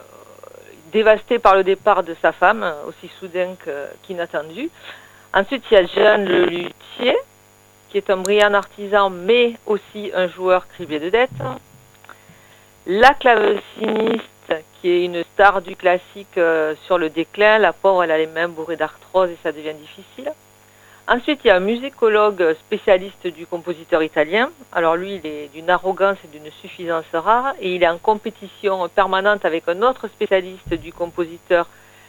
dévasté par le départ de sa femme, aussi soudain qu'inattendu. Ensuite, il y a Jeanne le luthier, qui est un brillant artisan, mais aussi un joueur criblé de dettes. La claveciniste, qui est une star du classique sur le déclin. La pauvre, elle a les mains bourrées d'arthrose et ça devient difficile. Ensuite, il y a un musicologue spécialiste du compositeur italien. Alors lui, il est d'une arrogance et d'une suffisance rare et il est en compétition permanente avec un autre spécialiste du compositeur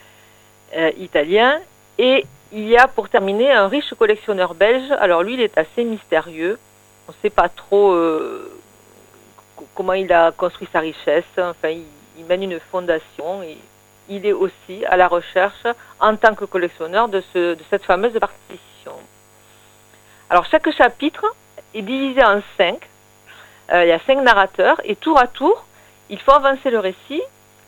italien. Et il y a pour terminer un riche collectionneur belge. Alors lui, il est assez mystérieux. On ne sait pas trop comment il a construit sa richesse. Enfin, il mène une fondation et il est aussi à la recherche, en tant que collectionneur, de cette fameuse partition. Alors, chaque chapitre est divisé en 5. Il y a 5 narrateurs et tour à tour, il faut avancer le récit.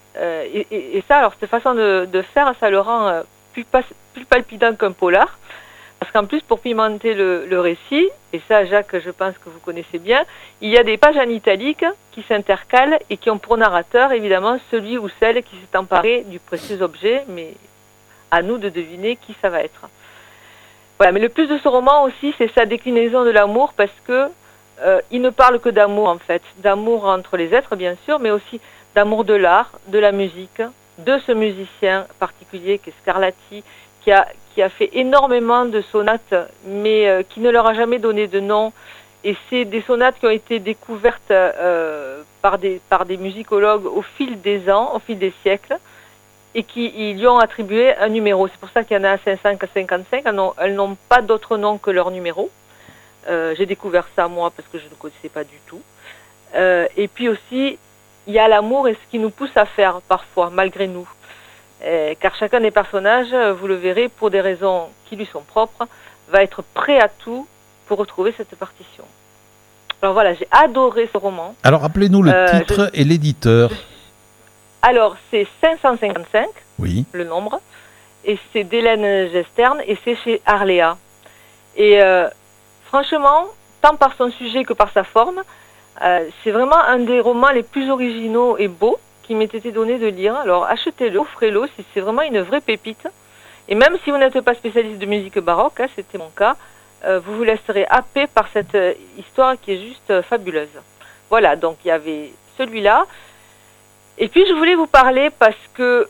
Et ça, alors, cette façon de faire, ça le rend plus palpitant qu'un polar. Parce qu'en plus, pour pimenter le récit, et ça, Jacques, je pense que vous connaissez bien, il y a des pages en italique qui s'intercalent et qui ont pour narrateur, évidemment, celui ou celle qui s'est emparé du précieux objet, mais à nous de deviner qui ça va être. Voilà, mais le plus de ce roman aussi, c'est sa déclinaison de l'amour, parce que il ne parle que d'amour, en fait. D'amour entre les êtres, bien sûr, mais aussi d'amour de l'art, de la musique, de ce musicien particulier qui est Scarlatti, qui a fait énormément de sonates, mais qui ne leur a jamais donné de nom. Et c'est des sonates qui ont été découvertes par des musicologues au fil des ans, au fil des siècles, et qui lui ont attribué un numéro. C'est pour ça qu'il y en a 555. Elles n'ont pas d'autre nom que leur numéro. J'ai découvert ça, moi, parce que je ne connaissais pas du tout. Et puis aussi, il y a l'amour et ce qui nous pousse à faire, parfois, malgré nous. Car chacun des personnages, vous le verrez, pour des raisons qui lui sont propres, va être prêt à tout pour retrouver cette partition. Alors voilà, j'ai adoré ce roman. Alors rappelez-nous le titre et l'éditeur. Alors c'est 555, oui, le nombre, et c'est d'Hélène Gestern, et c'est chez Arléa. Et franchement, tant par son sujet que par sa forme, c'est vraiment un des romans les plus originaux et beaux qui m'ait été donné de lire. Alors achetez-le, offrez-le, c'est vraiment une vraie pépite. Et même si vous n'êtes pas spécialiste de musique baroque, c'était mon cas, vous vous laisserez happer par cette histoire qui est juste fabuleuse. Voilà, donc il y avait celui-là. Et puis je voulais vous parler parce que,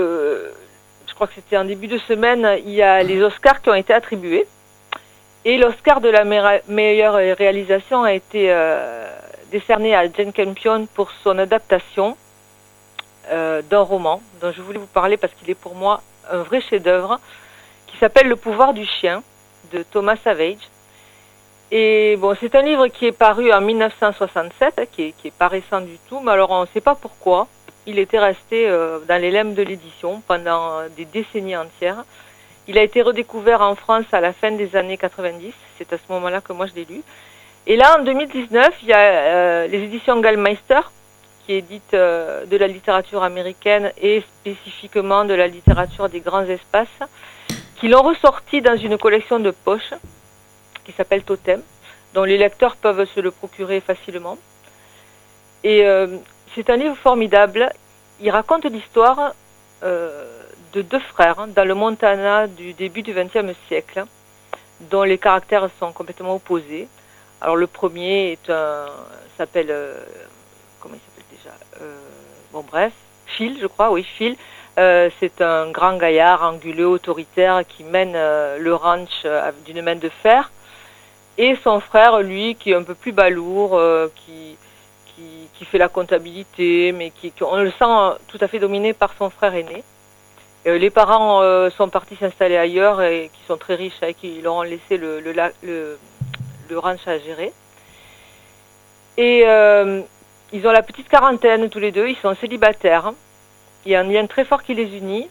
je crois que c'était en début de semaine, il y a les Oscars qui ont été attribués. Et l'Oscar de la meilleure réalisation a été décerné à Jane Campion pour son adaptation d'un roman dont je voulais vous parler parce qu'il est pour moi un vrai chef-d'œuvre qui s'appelle Le pouvoir du chien de Thomas Savage. Et bon, c'est un livre qui est paru en 1967, qui est pas récent du tout, mais alors on ne sait pas pourquoi. Il était resté dans les lemmes de l'édition pendant des décennies entières. Il a été redécouvert en France à la fin des années 90, c'est à ce moment-là que moi je l'ai lu. Et là, en 2019, il y a les éditions Gallmeister, qui éditent de la littérature américaine et spécifiquement de la littérature des grands espaces, qui l'ont ressorti dans une collection de poche qui s'appelle Totem, dont les lecteurs peuvent se le procurer facilement. Et c'est un livre formidable. Il raconte l'histoire de 2 frères dans le Montana du début du XXe siècle, dont les caractères sont complètement opposés. Alors le premier s'appelle comment il s'appelle déjà bon bref, Phil, je crois, oui, Phil. C'est un grand gaillard anguleux, autoritaire, qui mène le ranch d'une main de fer. Et son frère, lui, qui est un peu plus balourd, qui fait la comptabilité, mais on le sent tout à fait dominé par son frère aîné. Les parents sont partis s'installer ailleurs et qui sont très riches et qui leur ont laissé le ranch à gérer. Et ils ont la petite quarantaine tous les deux, ils sont célibataires. Il y a un lien très fort qui les unit.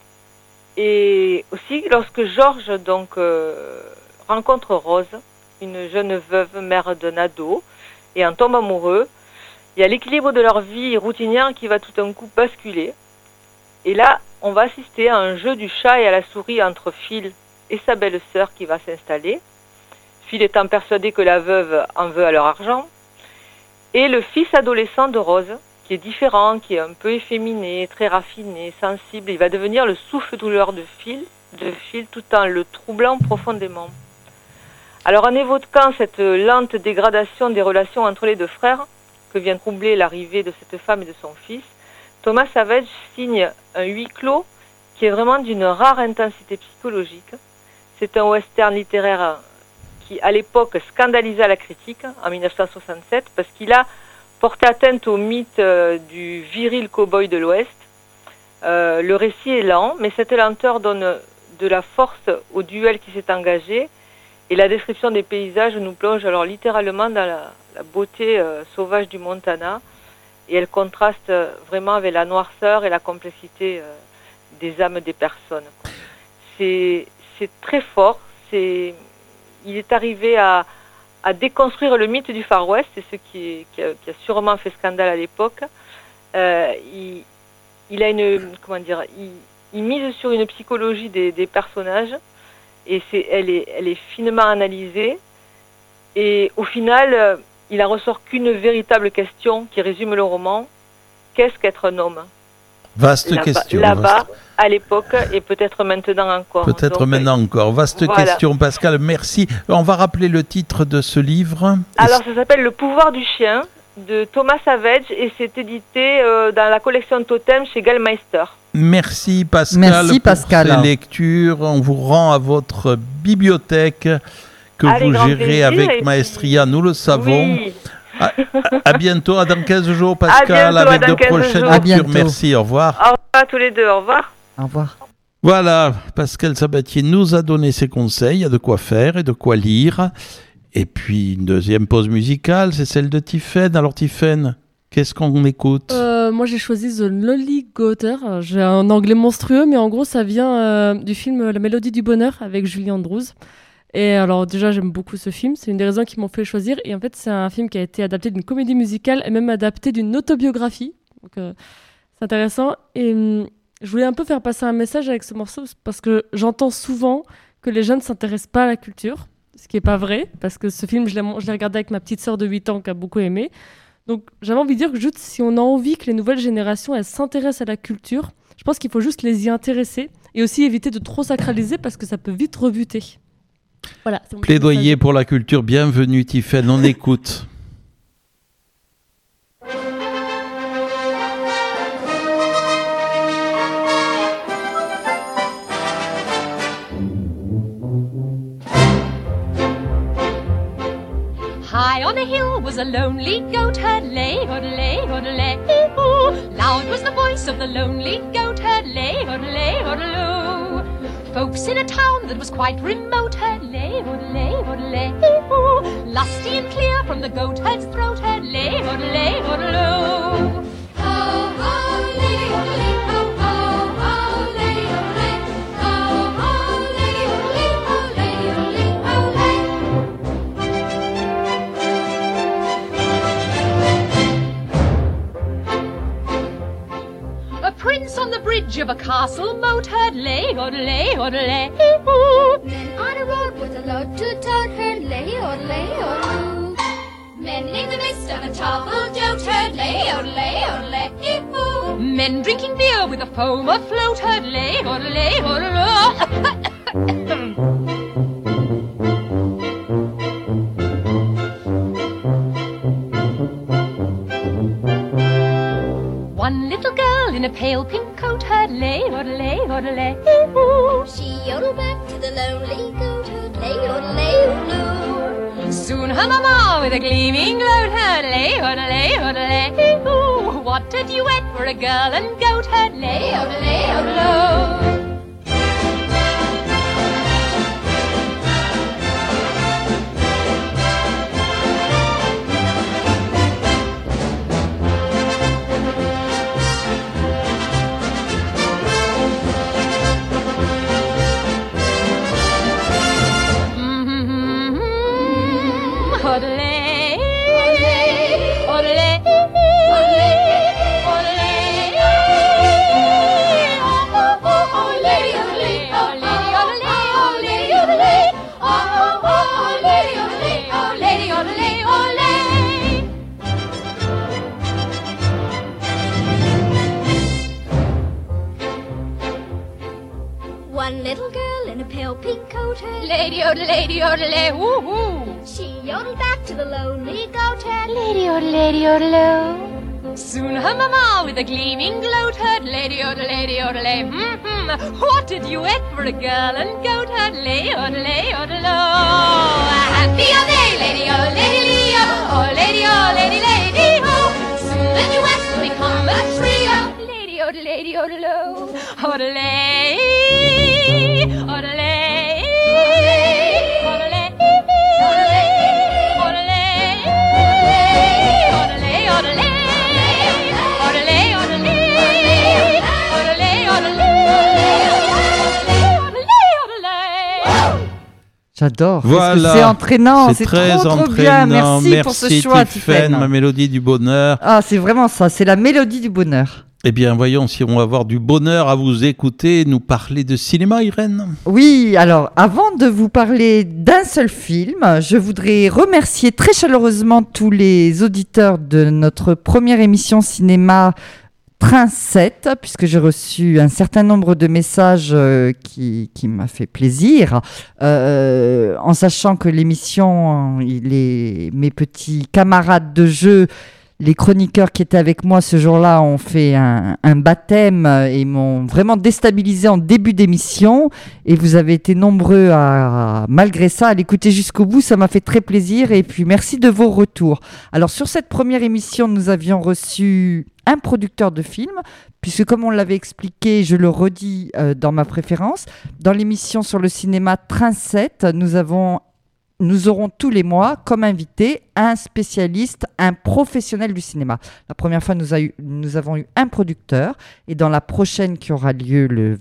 Et aussi, lorsque Georges donc rencontre Rose, une jeune veuve, mère d'un ado, et en tombe amoureux, il y a l'équilibre de leur vie routinière qui va tout d'un coup basculer. Et là, on va assister à un jeu du chat et à la souris entre Phil et sa belle-sœur qui va s'installer. Phil étant persuadé que la veuve en veut à leur argent. Et le fils adolescent de Rose, qui est différent, qui est un peu efféminé, très raffiné, sensible. Il va devenir le souffle-douleur de Phil tout en le troublant profondément. Alors en évoquant cette lente dégradation des relations entre les 2 frères, que vient troubler l'arrivée de cette femme et de son fils, Thomas Savage signe un huis clos qui est vraiment d'une rare intensité psychologique. C'est un western littéraire qui, à l'époque, scandalisa la critique, en 1967, parce qu'il a porté atteinte au mythe du viril cow-boy de l'Ouest. Le récit est lent, mais cette lenteur donne de la force au duel qui s'est engagé, et la description des paysages nous plonge alors littéralement dans beauté sauvage du Montana, et elle contraste vraiment avec la noirceur et la complexité des âmes des personnes. C'est très fort. Il est arrivé à déconstruire le mythe du Far West, et ce qui a sûrement fait scandale à l'époque. Il a il mise sur une psychologie des personnages, et elle est finement analysée. Et au final, il en ressort qu'une véritable question qui résume le roman. Qu'est-ce qu'être un homme ? Vaste question. Là-bas, à l'époque, et peut-être maintenant encore. Peut-être maintenant encore. Vaste question, Pascal, merci. On va rappeler le titre de ce livre. Alors, ça s'appelle Le pouvoir du chien, de Thomas Savage, et c'est édité dans la collection Totem chez Gallmeister. Merci Pascal pour ces lectures. On vous rend à votre bibliothèque que vous gérez avec maestria, nous le savons. Oui. À bientôt, dans 15 jours Pascal, avec de prochaines lectures. Merci, au revoir. Au revoir à tous les deux, au revoir. Au revoir. Voilà, Pascal Sabatier nous a donné ses conseils, il y a de quoi faire et de quoi lire. Et puis une deuxième pause musicale, c'est celle de Tiffaine. Alors Tiffaine, qu'est-ce qu'on écoute ? Moi j'ai choisi The Lonely Goater. J'ai un anglais monstrueux, mais en gros ça vient du film La Mélodie du Bonheur avec Julie Andrews. Et alors déjà j'aime beaucoup ce film, c'est une des raisons qui m'ont fait choisir. Et en fait c'est un film qui a été adapté d'une comédie musicale et même adapté d'une autobiographie. Donc c'est intéressant. Et je voulais un peu faire passer un message avec ce morceau parce que j'entends souvent que les jeunes ne s'intéressent pas à la culture. Ce qui n'est pas vrai, parce que ce film, je l'ai regardé avec ma petite sœur de 8 ans qui a beaucoup aimé. Donc j'avais envie de dire que juste si on a envie que les nouvelles générations elles s'intéressent à la culture, je pense qu'il faut juste les y intéresser et aussi éviter de trop sacraliser parce que ça peut vite rebuter. Voilà, plaidoyer pour la culture, bienvenue Tiffaine, on écoute. High on a hill was a lonely goat herd, lay, odelay, odelay, ooh. Loud was the voice of the lonely goat herd, lay, odelay, odeloo. Folks in a town that was quite remote herd, lay, odelay, odelay, ooh. Lusty and clear from the goat herd's throat herd, lay, odelay, odeloo. Oh, oh, lady, odelay, oh, oh, oh, lady, odelay, oh, oh, lady, odelay, oh, lady, odelay, oh, lady. Prince on the bridge of a castle moat herd, lay, odelay, odelay, ooh. Men on a road with a load to tote herd, lay, odelay, odeloo. Men in the midst of a toppled jote herd, lay, odelay, odelay, ooh. Men drinking beer with a foam afloat herd, lay, odelay, odeloo. One little girl in a pale pink coat herd, lay, odelay, odelay, ooh. She yodeled back to the lonely goat herd, lay, odelay, odeloo. Soon her mama with a gleaming gloat herd, lay, odelay, odelay, ooh. What a duet for a girl and goat herd, lay, odelay, odeloo. One little girl in a pale pink coat herd, lady odelay, woo-hoo. She yodeled back to the lonely goat herd, lady odelay. Soon her mama with a gleaming gloat herd, lady odelay, What a duet for a girl and goat herd, lady odelay, Happy are they, lady odelay, oh lady, lady, ho. Soon the duet will become a trio, lady odelay, odelay. Odelay, odelay, odelay, odelay. J'adore. Voilà. C'est entraînant, c'est très trop entraînant. bien. Merci pour ce choix, Tiffaine, ma mélodie du bonheur. Ah, c'est vraiment ça, c'est la mélodie du bonheur. Eh bien, voyons si on va avoir du bonheur à vous écouter, nous parler de cinéma, Irène. Oui, alors, avant de vous parler d'un seul film, je voudrais remercier très chaleureusement tous les auditeurs de notre première émission cinéma Train 7, puisque j'ai reçu un certain nombre de messages qui m'a fait plaisir, en sachant que l'émission, mes petits camarades de jeu, les chroniqueurs qui étaient avec moi ce jour-là ont fait un baptême et m'ont vraiment déstabilisé en début d'émission. Et vous avez été nombreux malgré ça, à l'écouter jusqu'au bout. Ça m'a fait très plaisir. Et puis, merci de vos retours. Alors, sur cette première émission, nous avions reçu un producteur de films, puisque comme on l'avait expliqué, je le redis dans ma préférence, dans l'émission sur le cinéma Train 7, nous aurons tous les mois comme invité un spécialiste, un professionnel du cinéma. La première fois, nous avons eu un producteur, et dans la prochaine qui aura lieu le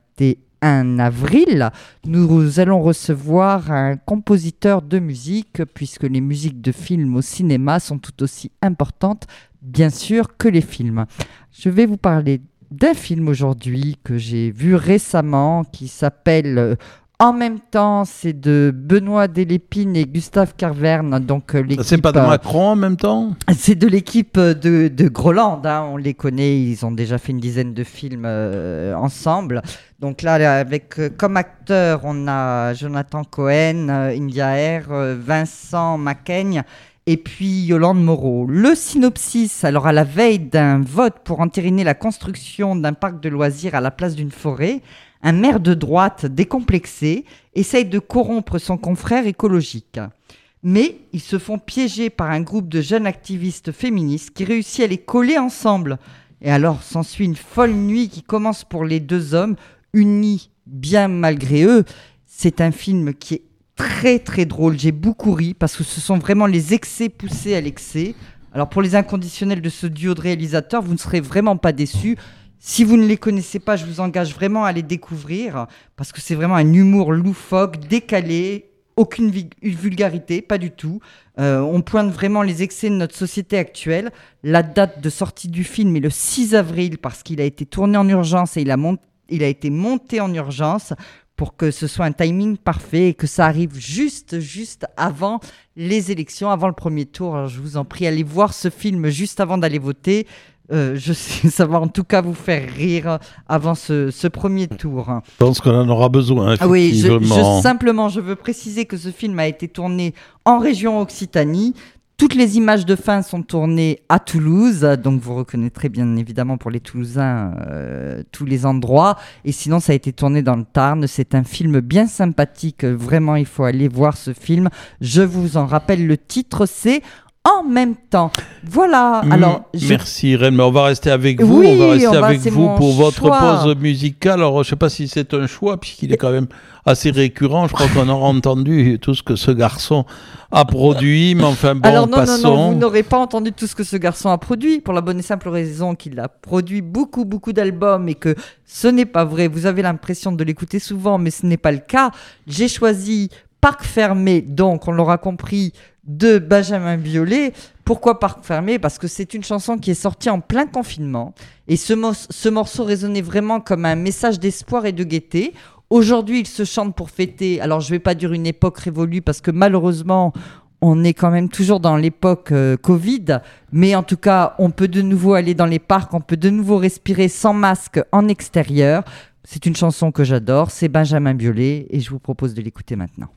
21 avril, nous allons recevoir un compositeur de musique, puisque les musiques de films au cinéma sont tout aussi importantes, bien sûr, que les films. Je vais vous parler d'un film aujourd'hui que j'ai vu récemment, qui s'appelle... En même temps, c'est de Benoît Delépine et Gustave Carverne. Donc, l'équipe, c'est pas de Macron en même temps ? C'est de l'équipe de Groland. Hein, on les connaît, ils ont déjà fait une dizaine de films ensemble. Donc là, avec comme acteur, on a Jonathan Cohen, India Air, Vincent Macaigne et puis Yolande Moreau. Le synopsis, alors à la veille d'un vote pour entériner la construction d'un parc de loisirs à la place d'une forêt, un maire de droite décomplexé essaye de corrompre son confrère écologique. Mais ils se font piéger par un groupe de jeunes activistes féministes qui réussit à les coller ensemble. Et alors s'ensuit une folle nuit qui commence pour les deux hommes, unis bien malgré eux. C'est un film qui est très très drôle, j'ai beaucoup ri parce que ce sont vraiment les excès poussés à l'excès. Alors pour les inconditionnels de ce duo de réalisateurs, vous ne serez vraiment pas déçus. Si vous ne les connaissez pas, je vous engage vraiment à les découvrir parce que c'est vraiment un humour loufoque, décalé, aucune vulgarité, pas du tout. On pointe vraiment les excès de notre société actuelle. La date de sortie du film est le 6 avril parce qu'il a été tourné en urgence et il a été monté en urgence pour que ce soit un timing parfait et que ça arrive juste avant les élections, avant le premier tour. Alors, je vous en prie, allez voir ce film juste avant d'aller voter. Je sais, ça va en tout cas vous faire rire avant ce premier tour. Je pense qu'on en aura besoin, effectivement. Oui, simplement, je veux préciser que ce film a été tourné en région Occitanie. Toutes les images de fin sont tournées à Toulouse, donc vous reconnaîtrez bien évidemment pour les Toulousains tous les endroits. Et sinon, ça a été tourné dans le Tarn. C'est un film bien sympathique. Vraiment, il faut aller voir ce film. Je vous en rappelle le titre, c'est En même temps. Voilà. Alors, merci Irène, mais on va rester avec vous. Oui, on va rester avec vous pour votre choix. pause musicale. Alors, je ne sais pas si c'est un choix, puisqu'il est quand même assez récurrent. Je crois qu'on aura entendu tout ce que ce garçon a produit, mais enfin bon, alors, non, passons. Non, vous n'aurez pas entendu tout ce que ce garçon a produit, pour la bonne et simple raison qu'il a produit beaucoup d'albums et que ce n'est pas vrai. Vous avez l'impression de l'écouter souvent, mais ce n'est pas le cas. J'ai choisi Parc fermé, donc on l'aura compris, de Benjamin Biolay. Pourquoi Parc fermé ? Parce que c'est une chanson qui est sortie en plein confinement et ce morceau résonnait vraiment comme un message d'espoir et de gaieté. Aujourd'hui, il se chante pour fêter. Alors, je ne vais pas dire une époque révolue parce que malheureusement, on est quand même toujours dans l'époque Covid. Mais en tout cas, on peut de nouveau aller dans les parcs, on peut de nouveau respirer sans masque en extérieur. C'est une chanson que j'adore, c'est Benjamin Biolay et je vous propose de l'écouter maintenant.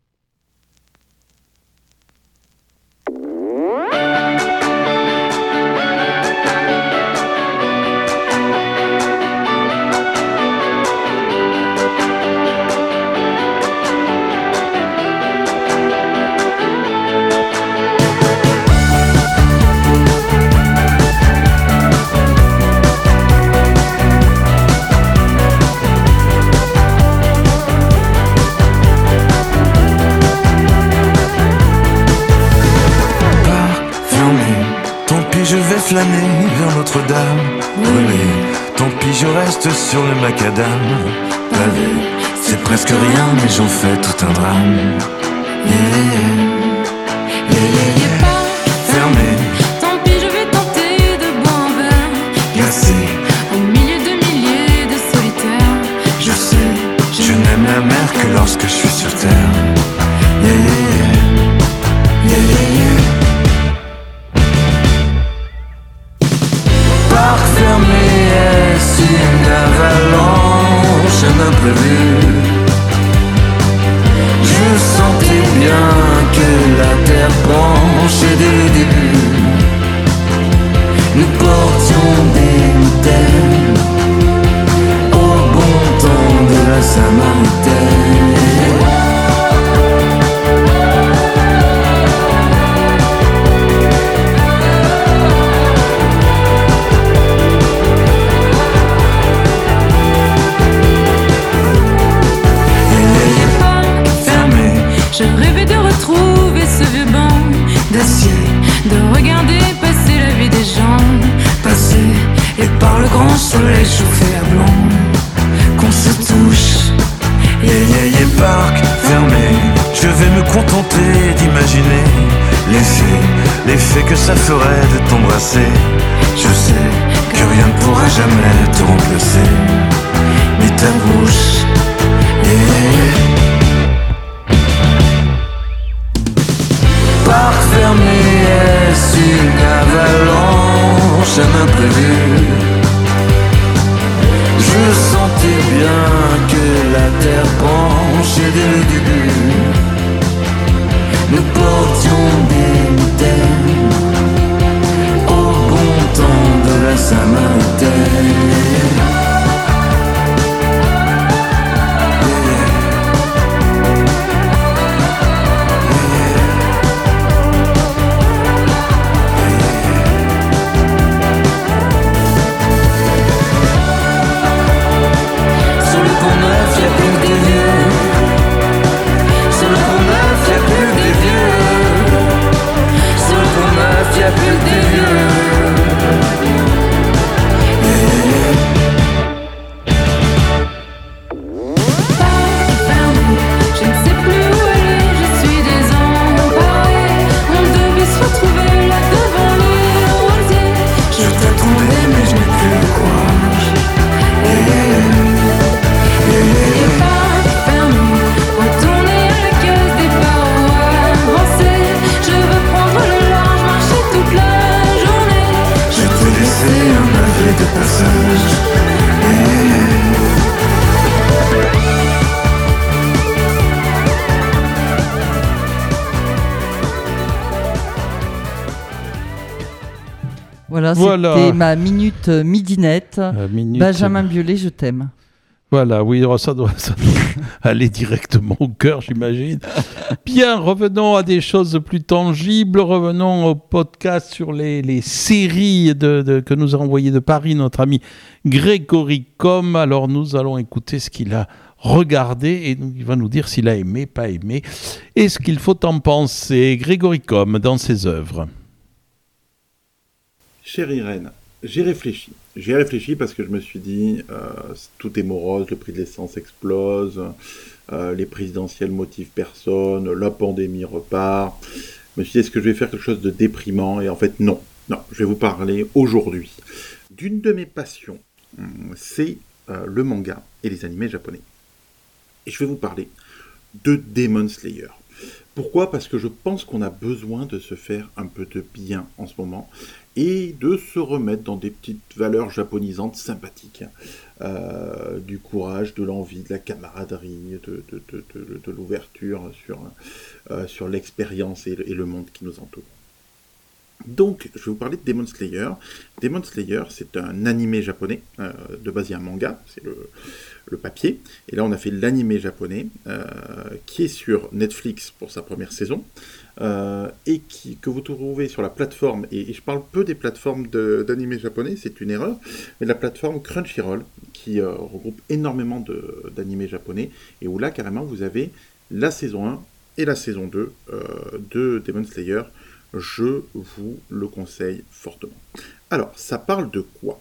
Je vais flâner vers Notre-Dame, brûler. Tant pis, je reste sur le macadam. Pavé, c'est presque rien, mais j'en fais tout un drame. Fermé, Tant pis, je vais tenter de boire un verre glacé, au milieu de milliers de solitaires. je sais, je n'aime la mer que lorsque je suis sur terre. Parc fermé, est-ce une avalanche, un imprévu? Je sentais bien que la terre penchait dès le début. Nous portions des mitaines au bon temps de la Samaritaine. Je rêvais de retrouver ce vieux banc D'acier, de regarder passer la vie des gens. passé, et par le grand soleil chauffé à blanc, qu'on se touche. Parc fermé, je vais me contenter d'imaginer l'effet que ça ferait de t'embrasser. Je sais que rien ne pourra jamais te remplacer, mais ta bouche. Parc fermé, est-ce une avalanche, un imprévu? Je sentais bien que la terre penchait dès le début. Nous portions des mitaines au bon temps de la Samaritaine. Voilà, c'était ma minute midinette. Benjamin Biolay, je t'aime. Voilà, oui, ça doit aller directement au cœur, j'imagine. Bien, revenons à des choses plus tangibles. Revenons au podcast sur les séries que nous a envoyé de Paris notre ami Grégory Com. Alors, nous allons écouter ce qu'il a regardé et il va nous dire s'il a aimé, pas aimé, et ce qu'il faut en penser. Grégory Com dans ses œuvres. Chère Irène, j'ai réfléchi. J'ai réfléchi parce que je me suis dit, tout est morose, le prix de l'essence explose, les présidentielles motivent personne, la pandémie repart. Je me suis dit, est-ce que je vais faire quelque chose de déprimant? Et en fait, non. Non, je vais vous parler aujourd'hui d'une de mes passions, c'est le manga et les animés japonais. Et je vais vous parler de Demon Slayer. Pourquoi? Parce que je pense qu'on a besoin de se faire un peu de bien en ce moment et de se remettre dans des petites valeurs japonisantes sympathiques. Du courage, de l'envie, de la camaraderie, de l'ouverture sur l'expérience et le monde qui nous entoure. Donc, je vais vous parler de Demon Slayer. Demon Slayer, c'est un animé japonais. De base, il y a un manga, c'est le papier. Et là, on a fait l'animé japonais, qui est sur Netflix pour sa première saison, et que vous trouvez sur la plateforme, et je parle peu des plateformes d'animé japonais, c'est une erreur, mais la plateforme Crunchyroll, qui regroupe énormément d'animés japonais, et où là, carrément, vous avez la saison 1 et la saison 2 de Demon Slayer. Je vous le conseille fortement. Alors, ça parle de quoi?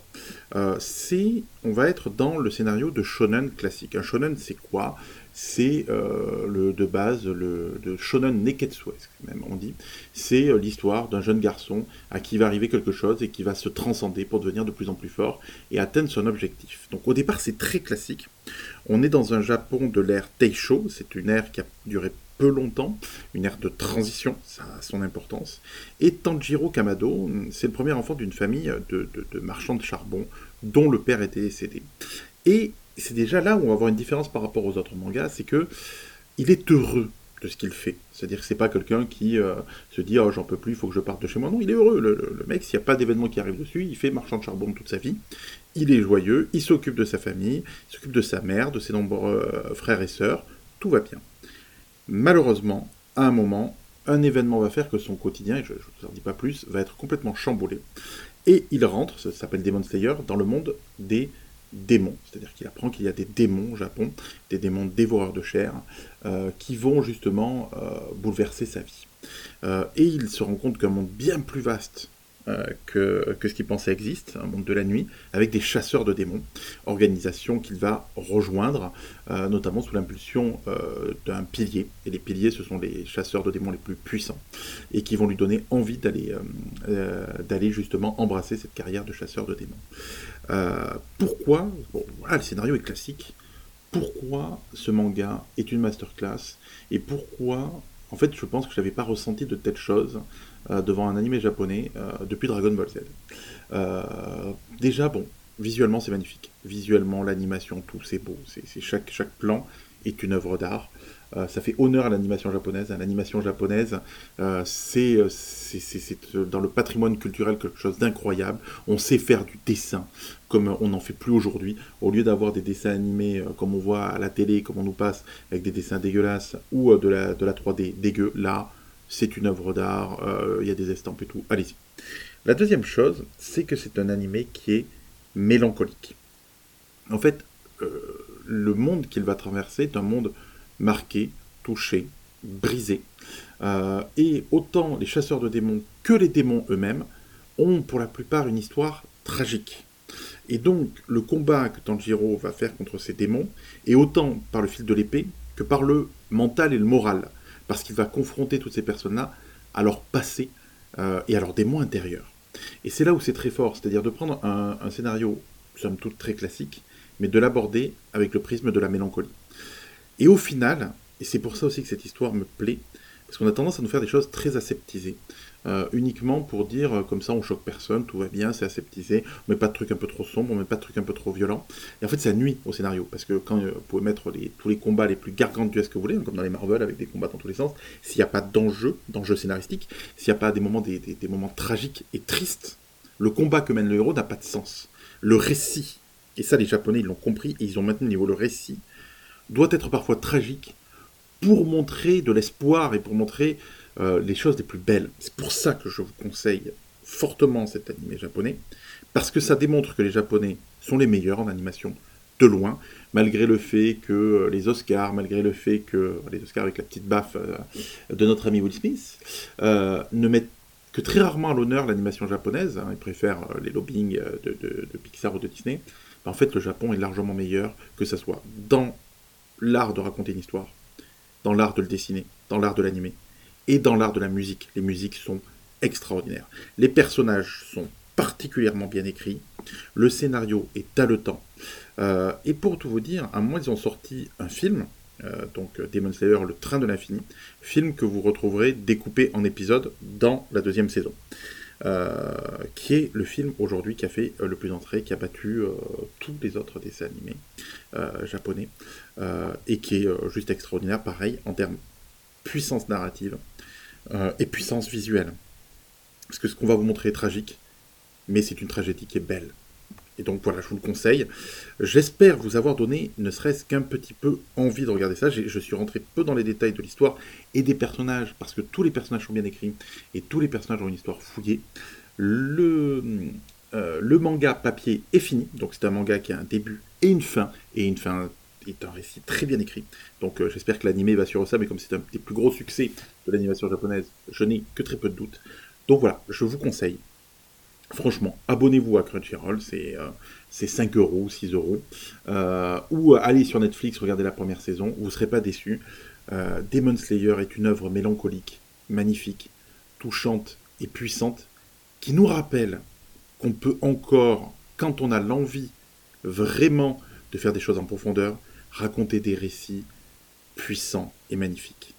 On va être dans le scénario de shonen classique. Un shonen, c'est quoi? C'est de base de shonen neketsu, même on dit. C'est l'histoire d'un jeune garçon à qui va arriver quelque chose et qui va se transcender pour devenir de plus en plus fort et atteindre son objectif. Donc au départ, c'est très classique. On est dans un Japon de l'ère Taisho, c'est une ère qui a duré peu longtemps, une ère de transition, ça a son importance. Et Tanjiro Kamado, c'est le premier enfant d'une famille de marchands de charbon dont le père était décédé. Et c'est déjà là où on va avoir une différence par rapport aux autres mangas, c'est que il est heureux de ce qu'il fait. C'est-à-dire que c'est pas quelqu'un qui se dit « Oh, j'en peux plus, il faut que je parte de chez moi ». Non, il est heureux. Le mec, s'il n'y a pas d'événement qui arrive dessus, il fait marchand de charbon toute sa vie. Il est joyeux, il s'occupe de sa famille, il s'occupe de sa mère, de ses nombreux frères et sœurs. Tout va bien. Malheureusement, à un moment, un événement va faire que son quotidien, et je ne vous en dis pas plus, va être complètement chamboulé. Et il rentre, ça s'appelle Demon Slayer, dans le monde des démons. C'est-à-dire qu'il apprend qu'il y a des démons au Japon, des démons dévoreurs de chair, qui vont justement bouleverser sa vie. Et il se rend compte qu'un monde bien plus vaste que ce qu'il pensait existe, un monde de la nuit, avec des chasseurs de démons, organisation qu'il va rejoindre, notamment sous l'impulsion d'un pilier. Et les piliers, ce sont les chasseurs de démons les plus puissants, et qui vont lui donner envie d'aller justement embrasser cette carrière de chasseur de démons. Pourquoi, bon, voilà, le scénario est classique. Pourquoi ce manga est une masterclass, et pourquoi, en fait, je pense que je n'avais pas ressenti de telles choses devant un animé japonais depuis Dragon Ball Z. Déjà, bon, visuellement c'est magnifique. Visuellement, l'animation, tout, c'est beau. Chaque plan est une œuvre d'art. Ça fait honneur à l'animation japonaise. L'animation japonaise, c'est dans le patrimoine culturel quelque chose d'incroyable. On sait faire du dessin comme on n'en fait plus aujourd'hui. Au lieu d'avoir des dessins animés comme on voit à la télé, comme on nous passe avec des dessins dégueulasses ou de la 3D dégueu, là, c'est une œuvre d'art, il y a des estampes et tout, allez-y. La deuxième chose, c'est que c'est un animé qui est mélancolique. En fait, le monde qu'il va traverser est un monde marqué, touché, brisé. Et autant les chasseurs de démons que les démons eux-mêmes ont pour la plupart une histoire tragique. Et donc, le combat que Tanjiro va faire contre ces démons est autant par le fil de l'épée que par le mental et le moral. Parce qu'il va confronter toutes ces personnes-là à leur passé et à leurs démons intérieurs. Et c'est là où c'est très fort, c'est-à-dire de prendre un scénario, somme toute très classique, mais de l'aborder avec le prisme de la mélancolie. Et au final, et c'est pour ça aussi que cette histoire me plaît, parce qu'on a tendance à nous faire des choses très aseptisées, uniquement pour dire, comme ça on choque personne, tout va bien, c'est aseptisé, on met pas de trucs un peu trop sombres, on met pas de trucs un peu trop violents, et en fait ça nuit au scénario, parce que quand vous pouvez mettre tous les combats les plus gargantuesques que vous voulez, comme dans les Marvel, avec des combats dans tous les sens, s'il n'y a pas d'enjeu scénaristique, s'il n'y a pas des moments tragiques et tristes, le combat que mène le héros n'a pas de sens. Le récit, et ça les Japonais ils l'ont compris, et ils ont maintenu le niveau, le récit doit être parfois tragique, pour montrer de l'espoir et pour montrer les choses les plus belles. C'est pour ça que je vous conseille fortement cet animé japonais, parce que ça démontre que les Japonais sont les meilleurs en animation, de loin, malgré le fait que les Oscars, malgré le fait que les Oscars avec la petite baffe de notre ami Will Smith, ne mettent que très rarement à l'honneur l'animation japonaise, ils préfèrent les lobbying de Pixar ou de Disney. En fait, le Japon est largement meilleur, que ce soit dans l'art de raconter une histoire, dans l'art de le dessiner, dans l'art de l'animer, et dans l'art de la musique. Les musiques sont extraordinaires. Les personnages sont particulièrement bien écrits, le scénario est haletant. Et pour tout vous dire, à un moment, ils ont sorti un film, donc Demon Slayer, le train de l'infini, film que vous retrouverez découpé en épisodes dans la 2e saison. Qui est le film aujourd'hui qui a fait le plus d'entrées, qui a battu tous les autres dessins animés japonais, et qui est juste extraordinaire, pareil, en termes de puissance narrative et puissance visuelle. Parce que ce qu'on va vous montrer est tragique, mais c'est une tragédie qui est belle. Et donc voilà, je vous le conseille. J'espère vous avoir donné, ne serait-ce qu'un petit peu envie de regarder ça. Je suis rentré peu dans les détails de l'histoire et des personnages, parce que tous les personnages sont bien écrits, et tous les personnages ont une histoire fouillée. Le manga papier est fini, donc c'est un manga qui a un début et une fin est un récit très bien écrit. Donc j'espère que l'animé va suivre ça, mais comme c'est un des plus gros succès de l'animation japonaise, je n'ai que très peu de doutes. Donc voilà, je vous conseille Franchement, abonnez-vous à Crunchyroll, c'est 5 €, 6 €. Ou allez sur Netflix, regardez la première saison, vous ne serez pas déçus. Demon Slayer est une œuvre mélancolique, magnifique, touchante et puissante, qui nous rappelle qu'on peut encore, quand on a l'envie vraiment de faire des choses en profondeur, raconter des récits puissants et magnifiques.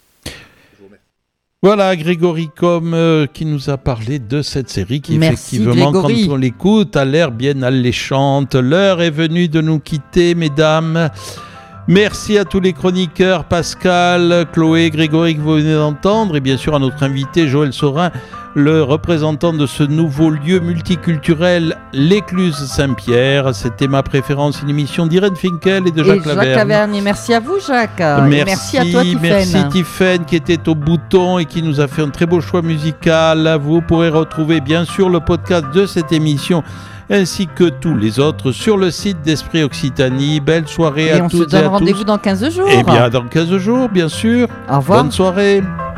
Voilà, Grégory Comme qui nous a parlé de cette série qui, Merci, effectivement, Grégory. quand on l'écoute, a l'air bien alléchante. L'heure est venue de nous quitter, mesdames. Merci à tous les chroniqueurs, Pascal, Chloé, Grégory que vous venez d'entendre, et bien sûr à notre invité Joël Saurin, le représentant de ce nouveau lieu multiculturel, l'Écluse Saint-Pierre. C'était Ma Préférence, une émission d'Irène Finkel et de Jacques Laverne. Et merci à vous, Jacques. Et merci à toi, Tiffaine. Merci Tiffaine qui était au bouton et qui nous a fait un très beau choix musical. Vous pourrez retrouver bien sûr le podcast de cette émission ainsi que tous les autres sur le site d'Esprit Occitanie. Belle soirée à toutes et à tous. Et on se donne rendez-vous dans 15 jours. Eh bien, dans 15 jours, bien sûr. Au revoir. Bonne soirée.